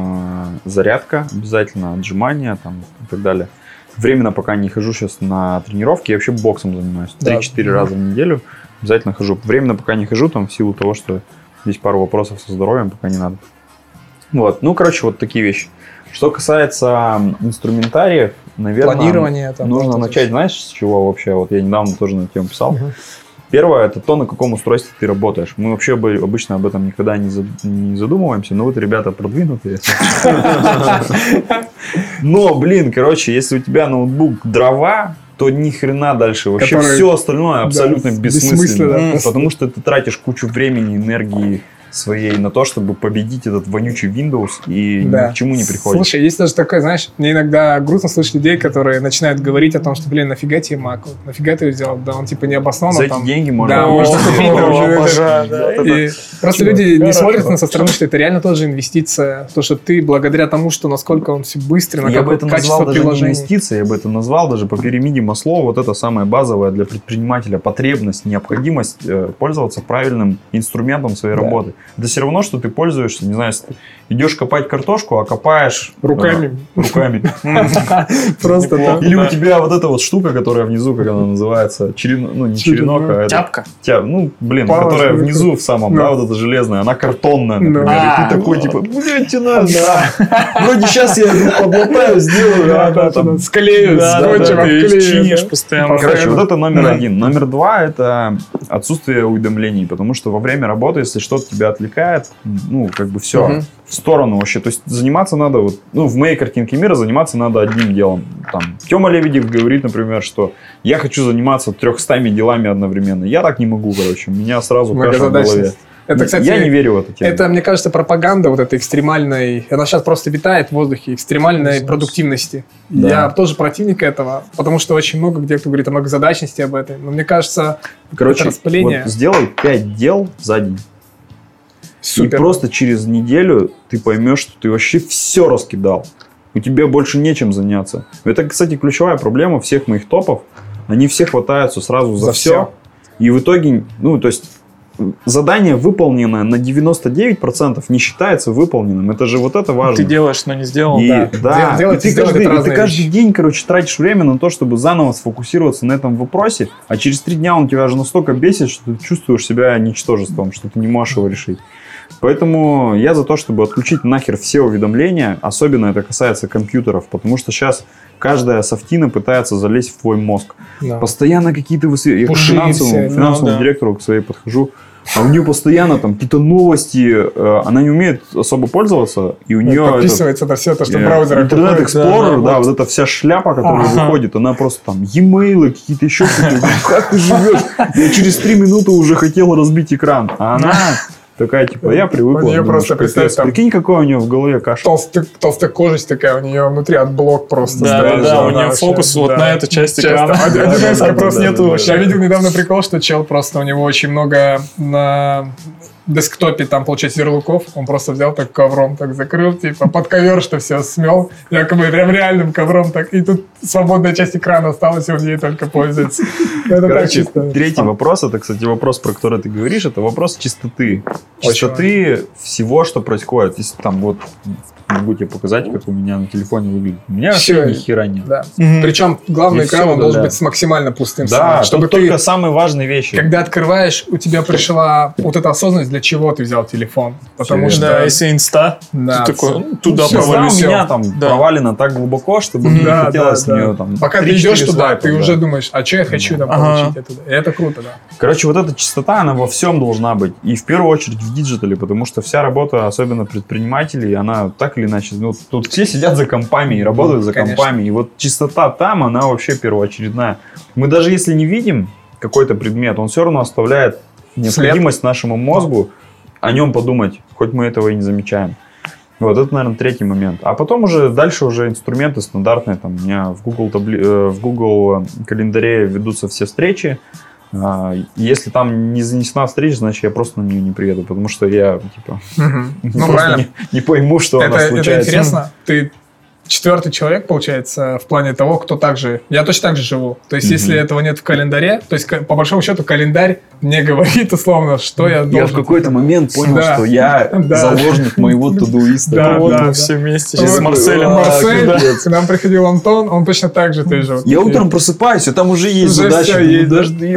Зарядка обязательно, отжимания там, и так далее. Временно пока не хожу сейчас на тренировки, я вообще боксом занимаюсь. три-четыре да. раза в неделю обязательно хожу. Временно пока не хожу, там, в силу того, что здесь пару вопросов со здоровьем, пока не надо. Вот, ну, короче, вот такие вещи. Что касается инструментариев, наверное, планирование, там, нужно начать, знаешь, с чего вообще? Вот я недавно тоже на эту тему писал. Угу. Первое, это то, на каком устройстве ты работаешь. Мы вообще обычно об этом никогда не задумываемся, но вот ребята продвинутые. Но, блин, короче, если у тебя ноутбук дрова, то ни хрена дальше. Вообще Который, все остальное абсолютно да, бессмысленно. бессмысленно. Да, потому что ты тратишь кучу времени, энергии, своей на то, чтобы победить этот вонючий Windows и Да. ни к чему не приходит. Слушай, есть даже такое, знаешь, мне иногда грустно слышать людей, которые начинают говорить о том, что, блин, нафига тебе Mac, вот, нафига ты его взял, да, он типа необоснованно За эти там. деньги можно... Да, О, можно купить, о, короче, обожаю, это- да. И просто Чувак, люди не хорошо. смотрят на со стороны, что это реально тоже инвестиция, то, что ты благодаря тому, что насколько он все быстрый, на Я бы какое это качество назвал даже не приложений. инвестицией, я бы это назвал даже по пирамиде Маслоу, вот это самая базовая для предпринимателя потребность, необходимость э, пользоваться правильным инструментом своей Да. работы. Это все равно, что ты пользуешься, не знаю, если ты идешь копать картошку, а копаешь э, Руками. руками. Просто Неплохо. так. Или у тебя вот эта вот штука, которая внизу, как она называется, черен- ну не черенок, а это- Тяпка. тя- ну, блин, Палочка. которая внизу в самом, Ну. да, вот эта железная, она картонная, например, А. и ты такой, типа, блин, тебе надо, да. Вроде сейчас я подлатаю, сделаю, Да, а да, там... да, склею, Да, да, скотчем да, ты обклею, чинишь да. постоянно. Короче, вот это номер Да. один. Номер два – это отсутствие уведомлений, потому что во время работы, если что-то тебя отвлекает, ну, как бы все, Мгм. в сторону вообще. То есть заниматься надо, вот, ну, в моей картинке мира заниматься надо одним делом. Там, Тёма Лебедев говорит, например, что я хочу заниматься трехстами делами одновременно. Я так не могу, короче, у меня сразу каша в голове. Многозадачность. Это, кстати, я не верю в эту тему. это, мне кажется, пропаганда вот этой экстремальной, она сейчас просто витает в воздухе, экстремальной продуктивности. Да. Я тоже противник этого, потому что очень много где кто говорит о многозадачности об этой. Но мне кажется, Короче, это распыление. вот сделай пять дел за день. Супер. И просто через неделю ты поймешь, что ты вообще все раскидал. У тебя больше нечем заняться. Это, кстати, ключевая проблема всех моих топов. Они все хватаются сразу за, За все. всё. И в итоге, ну, то есть, задание выполненное на девяносто девять процентов не считается выполненным. Это же вот это важно. Ты делаешь, но не сделал. И, да. да, Делать- и ты, сделать каждый, это и ты разные каждый вещи. день, короче, тратишь время на то, чтобы заново сфокусироваться на этом вопросе, а через три дня он тебя уже настолько бесит, что ты чувствуешь себя ничтожеством, что ты не можешь его решить. Поэтому я за то, чтобы отключить нахер все уведомления, особенно это касается компьютеров, потому что сейчас каждая софтина пытается залезть в твой мозг. Да. Постоянно какие-то высоты. Я к Пуши финансовому, все, финансовому ну да. директору к своей подхожу, а у нее постоянно там какие-то новости, э, она не умеет особо пользоваться, и у нее Подписывается на все то, что в э, браузерах Интернет выходит. Explorer, да, да, да, вот эта вся шляпа, которая Ага. выходит, она просто там e-mail, какие-то еще какие-то. Как ты живешь? Я через три минуты уже хотел разбить экран. А она такая, типа, я привыкла. У неё думаешь, просто, представь, капец. там- Прикинь, какой у нее в голове каша. Толстый, толстокожесть такая, у нее внутри отблок просто. Да, да, стоит, да, у она нее вообще, фокус вот да. на эту часть Часто. экрана. Один- один Да, из да, просто да, нету да, вообще. да. Я видел недавно прикол, что чел просто, у него очень много на десктопе, там, получается, ярлыков. Он просто взял так ковром, так закрыл, типа, под ковер, что все смел. Якобы прям реальным ковром так. И тут свободная часть экрана осталась, и он ей только пользуется. Это так Короче, чисто. третий вопрос, это, кстати, вопрос, про который ты говоришь, это вопрос чистоты. Очень Чистоты всего, что происходит. Если там вот, могу тебе показать, как у меня на телефоне выглядит. У меня Всё. вообще ни хера нет. Да. Мгм. Причем главный И экран, всё он должен удаляю. быть с максимально пустым. Да, чтобы чтобы ты только самые важные вещи. Когда открываешь, у тебя пришла вот эта осознанность, для чего ты взял телефон. Потому Всё что... Да, если инста, Да, ты такой, всё. ну, туда всё, Инста провалюсь. у меня там Да. провалена так глубоко, чтобы мне Да, хотелось да, с нее да. там Пока ты три-четыре идешь туда, свайпа, ты да. уже думаешь, а что я хочу там Ага. получить оттуда. И это круто, да. Короче, вот эта чистота, она во всем должна быть. И в первую очередь в диджитале, потому что вся работа, особенно предпринимателей, она так или иначе... Ну, тут все сидят за компами и работают за Конечно. компами. И вот чистота там, она вообще первоочередная. Мы даже если не видим какой-то предмет, он все равно оставляет необходимость нашему мозгу о нем подумать, хоть мы этого и не замечаем. Вот это, наверное, третий момент. А потом уже дальше уже инструменты стандартные. Там у меня в Google, табли... э, в Google календаре ведутся все встречи. А, Если там не занесена встреча, значит, я просто на нее не приеду, потому что я, типа, Ну, просто правильно. не, не пойму, что Это, она это случается. интересно. Ты четвертый человек, получается, в плане того, кто так же... Я точно так же живу. То есть, Мгм. если этого нет в календаре, то есть, ка- по большому счету, календарь не говорит, условно, что я должен... Я в какой-то момент понял, Да. что я Да. заложник моего тудуиста. Да, Вот да, мы да. все вместе Вот, сейчас с э, Марселем. а, Марсель, капец. к нам приходил Антон, он точно так же, ты же. вот. Я утром просыпаюсь, а там уже есть Уже задача. всё Думаю, есть, да. подожди.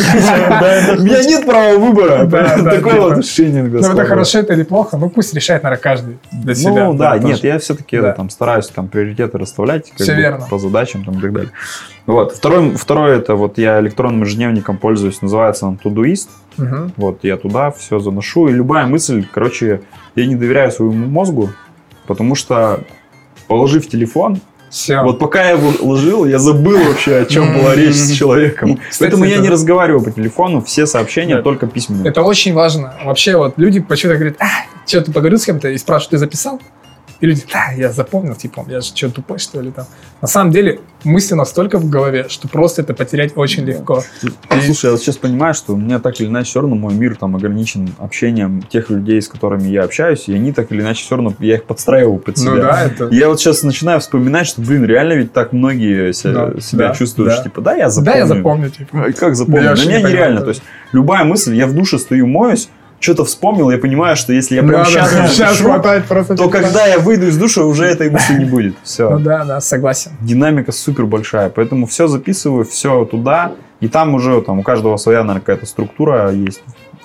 У меня нет права выбора. Да, да, Такое типа. вот ощущение иногда Ну, это складывается. хорошо, это или плохо, ну, пусть решает, наверное, каждый для себя. Ну да, тоже. нет, я все-таки Да. там стараюсь там приоритеты расставлять как Всё бы, верно. по задачам там, и так далее. Вот. Второй, второе, это вот я электронным ежедневником пользуюсь, называется он Todoist. Мгм. Вот, я туда все заношу, и любая мысль, короче, я не доверяю своему мозгу, потому что, положив телефон, Все. Вот пока я его ложил, я забыл вообще, о чем была речь с человеком. Кстати, Поэтому я это- не разговариваю по телефону, все сообщения Да. только письменные. Это очень важно. Вообще вот люди почему-то говорят, а, что ты поговорил с кем-то и спрашивают, ты записал? И люди, да, я запомнил, типа, я же что, тупой, что ли, там. На самом деле, мысли настолько в голове, что просто это потерять очень легко. И- Слушай, я вот сейчас понимаю, что у меня так или иначе все равно мой мир там ограничен общением тех людей, с которыми я общаюсь, и они так или иначе все равно, я их подстраиваю под себя. Ну да, это... Я вот сейчас начинаю вспоминать, что, блин, реально ведь так многие се- Да, себя да, чувствуют, да. что типа, да, я запомню. Да, я запомню, типа. Ай, как запомню? Да я Для вообще меня не понимаю нереально. тоже. То есть любая мысль, я в душе стою, моюсь, что-то вспомнил, я понимаю, что если я прям Да, сейчас да, сейчас напишу, хватает просто. то писать. когда я выйду из душа, уже этой мысли не будет. Все. Ну да, да, согласен. Динамика супер большая, поэтому все записываю, все туда, и там уже там у каждого своя, наверное, какая-то структура есть.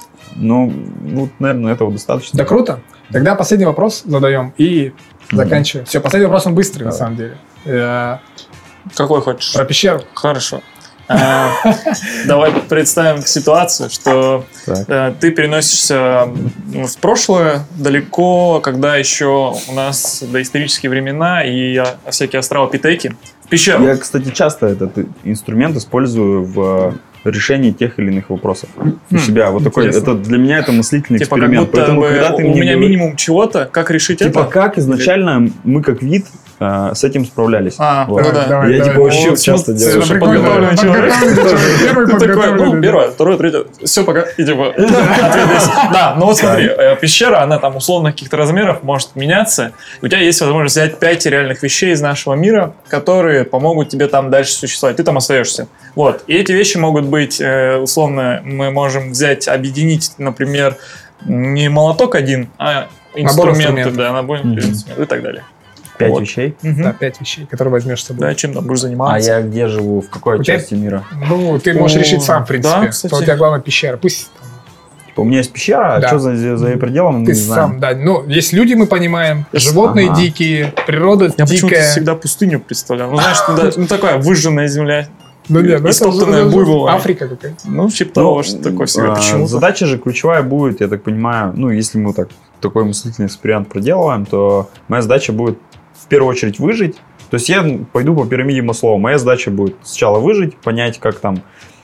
Ну, вот, наверное, этого достаточно. Да круто. Тогда последний вопрос задаем и заканчиваем. Все, последний вопрос, он быстрый, на Давай. самом деле. Э, Какой хочешь? Про пещеру. Хорошо. А, Давай представим ситуацию, что Так. э, ты переносишься в прошлое далеко, когда еще у нас доисторические времена и а, всякие австралопитеки. В пещеру. Я, кстати, часто этот инструмент использую в решении тех или иных вопросов у себя. Вот такой, интересно. это для меня это мыслительный Типа как эксперимент. будто Поэтому, бы когда ты у мне меня говоришь- минимум чего-то, как решить типа это? как изначально мы как вид э, с этим справлялись. А, Вот. ну да. Давай, Я давай, типа давай. вообще Вот, часто ну, делаю. слушай, что подготовленный подготовлю. человек. Первый Ты такой, ну, подготовленный. первое, второе, третье, все, пока, и типа, ответ есть. Да, ну вот смотри, э, пещера, она там условно каких-то размеров может меняться. У тебя есть возможность взять пять реальных вещей из нашего мира, которые помогут тебе там дальше существовать. Ты там остаешься. Вот. И эти вещи могут быть, э, условно, мы можем взять, объединить, например, не молоток один, а Набор инструменты, инструментов. да, набор Мгм. инструментов и так далее. Пять Вот. вещей. Мгм. Да, пять вещей, которые возьмешь с собой. Да, чем там будешь А заниматься. я где живу? В какой У тебя- части мира? Ну, ты можешь О, решить сам, в принципе. да, кстати. То у тебя главная пещера. Пусть там, Типа, у меня есть пещера, а Да. что за, за ее пределом, мы ты не знаем. сам, да. Ну, есть люди, мы понимаем, Yes. животные Ага. дикие, природа Я почему-то дикая. всегда пустыню представлял. Ну, знаешь, туда, ну, такая выжженная земля. Ну, нет, ну, это истоптанная же- буйволами. Африка какая-то. Ну, типа того, что такое всегда. а, Почему? Задача же ключевая будет, я так понимаю, ну, если мы так такой мыслительный эксперимент проделываем, то моя задача будет в первую очередь выжить. То есть я пойду по пирамиде Маслоу. Моя задача будет сначала выжить, понять, как там,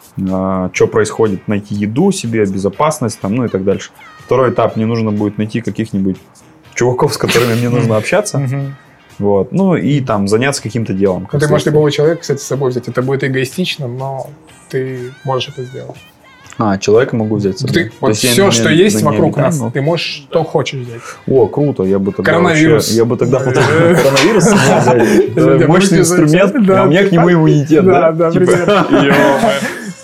э, что происходит, найти еду себе, безопасность, там, ну и так дальше. Второй этап, мне нужно будет найти каких-нибудь чуваков, с которыми мне нужно общаться. Мгм. Вот. Ну и там заняться каким-то делом. Ну, ты можешь любого человека, кстати, с собой взять. Это будет эгоистично, но ты можешь это сделать. А, человека могу взять с собой. Ты, То вот есть я все, не- что не- есть не вокруг нас, обитаем, ты можешь, что хочешь взять. но- О, круто, я бы тогда Коронавирус. вообще- я бы тогда потом Э. коронавирус взять. Это Да, мощный будете инструмент, взять, да. а у меня к нему иммунитет, Да, да? да, Типа, примерно. Ё-моё.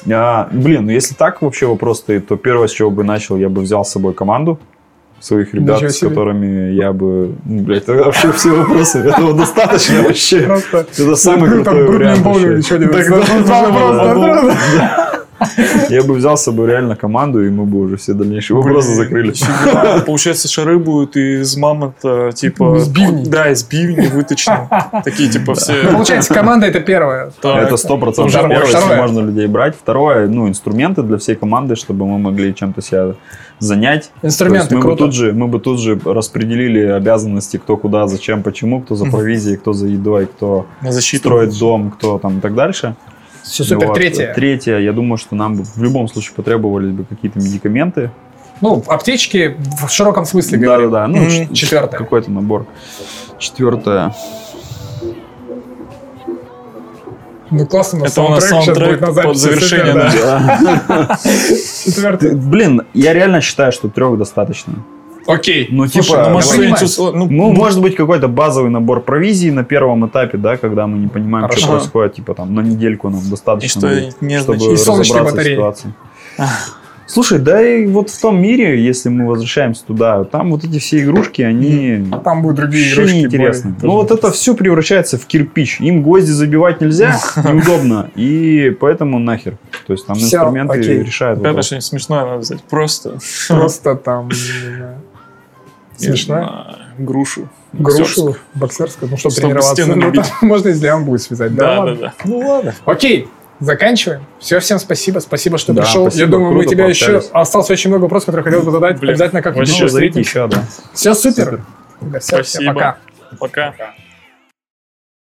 а, Блин, ну если так вообще вопрос стоит, то первое, с чего бы начал, я бы взял с собой команду своих ребят, Ничего с себе. которыми я бы... Ну, блядь, это вообще все вопросы. Этого достаточно вообще. Просто Это самый ну, там крутой Бруклин вариант Боулинг вообще. еще один. Так, да, Два да, вопроса, да, да. Я бы взял с собой реально команду, и мы бы уже все дальнейшие вопросы Блин, закрыли. нифига. Получается, шары будут из мамонта, типа... Из бивней. Да, из бивней выточены. Такие, типа, Ну, все... получается, команда это первое. Так. Это сто процентов Второе. первое, если Второе. можно людей брать. Второе, ну, инструменты для всей команды, чтобы мы могли чем-то себя занять. Инструменты, То есть мы бы круто. тут же, мы бы тут же распределили обязанности, кто куда, зачем, почему, кто за провизией, кто за едой, кто На защиту. строит дом, кто там и так дальше. Все супер. Вот. Третье. Третье, я думаю, что нам бы в любом случае потребовались бы какие-то медикаменты. Ну, аптечки в широком смысле Да, да, говорим. да. Ну, М, ч- четвертое. Какой-то набор. Четвертое. Ну, классно, Это у нас сейчас саундтрек будет на под записи. завершение, Супер, да. да. Четвертое. Блин, я реально считаю, что трех достаточно. Окей. Ну, Слушай, типа, ну, Может, я давай. что-нибудь понимаю. усл- ну, Ну, может быть, какой-то базовый набор провизии на первом этапе, да, когда мы не понимаем, Хорошо. что происходит, типа там на недельку нам И достаточно что будет, не чтобы значит. И солнечные разобраться в батареи. ситуации. Слушай, да и вот в том мире, если мы возвращаемся туда, там вот эти все игрушки, они Там будут другие вообще игрушки. неинтересны. более- Ну вот это все превращается в кирпич. Им гвозди забивать нельзя, неудобно, и поэтому нахер. То есть там Всё, инструменты окей. решают Ребята, вопрос. что-нибудь смешное надо взять. Просто. Просто там, не знаю. Смешно. А, Грушу. Грушу боксерскую, ну, чтобы Чтобы тренироваться. стену Ну, любить. там можно из лям будет связать. Да, Да, да, ладно. да. Ну ладно. Окей, заканчиваем. Все, всем спасибо. Спасибо, что Да, пришел. спасибо, Я думаю, мы круто тебя еще... пообщались. Осталось очень много вопросов, которые хотел бы задать. Блин, Обязательно как-то вообще еще Ну, зовите встретимся. еще, да. Все супер. Супер. Да, всё, всем Спасибо. пока. Пока.